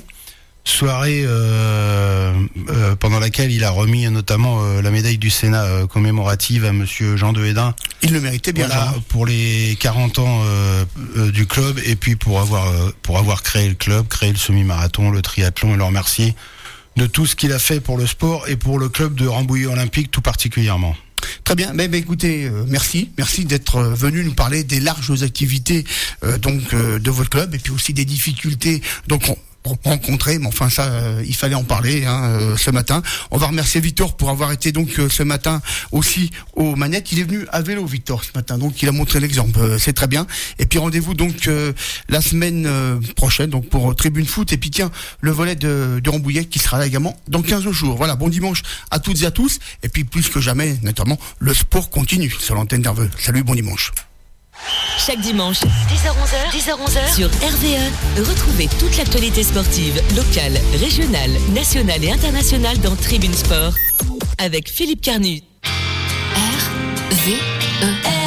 Soirée euh, euh, pendant laquelle il a remis notamment euh, la médaille du Sénat euh, commémorative à Monsieur Jean de Hédin. Il le méritait bien. Voilà, Jean. pour les quarante ans euh, euh, du club et puis pour avoir euh, pour avoir créé le club, créé le semi-marathon, le triathlon et le remercier de tout ce qu'il a fait pour le sport et pour le club de Rambouillet Olympique tout particulièrement. Très bien, mais, mais écoutez, euh, merci, merci d'être euh, venu nous parler des larges activités euh, donc euh, de votre club et puis aussi des difficultés donc on, rencontré, mais enfin ça, euh, il fallait en parler hein, euh, ce matin. On va remercier Victor pour avoir été donc euh, ce matin aussi aux manettes. Il est venu à vélo, Victor, ce matin, donc il a montré l'exemple. Euh, c'est très bien. Et puis rendez-vous donc euh, la semaine euh, prochaine, donc pour euh, Tribune Foot. Et puis tiens, le volet de, de Rambouillet qui sera là également dans quinze jours. Voilà, bon dimanche à toutes et à tous. Et puis plus que jamais, notamment, le sport continue sur l'antenne d'R V E. Salut, bon dimanche. Chaque dimanche, dix heures onze heures, dix heures onze heures, sur R V E, retrouvez toute l'actualité sportive, locale, régionale, nationale et internationale dans Tribune Sport, avec Philippe Carnu. R V E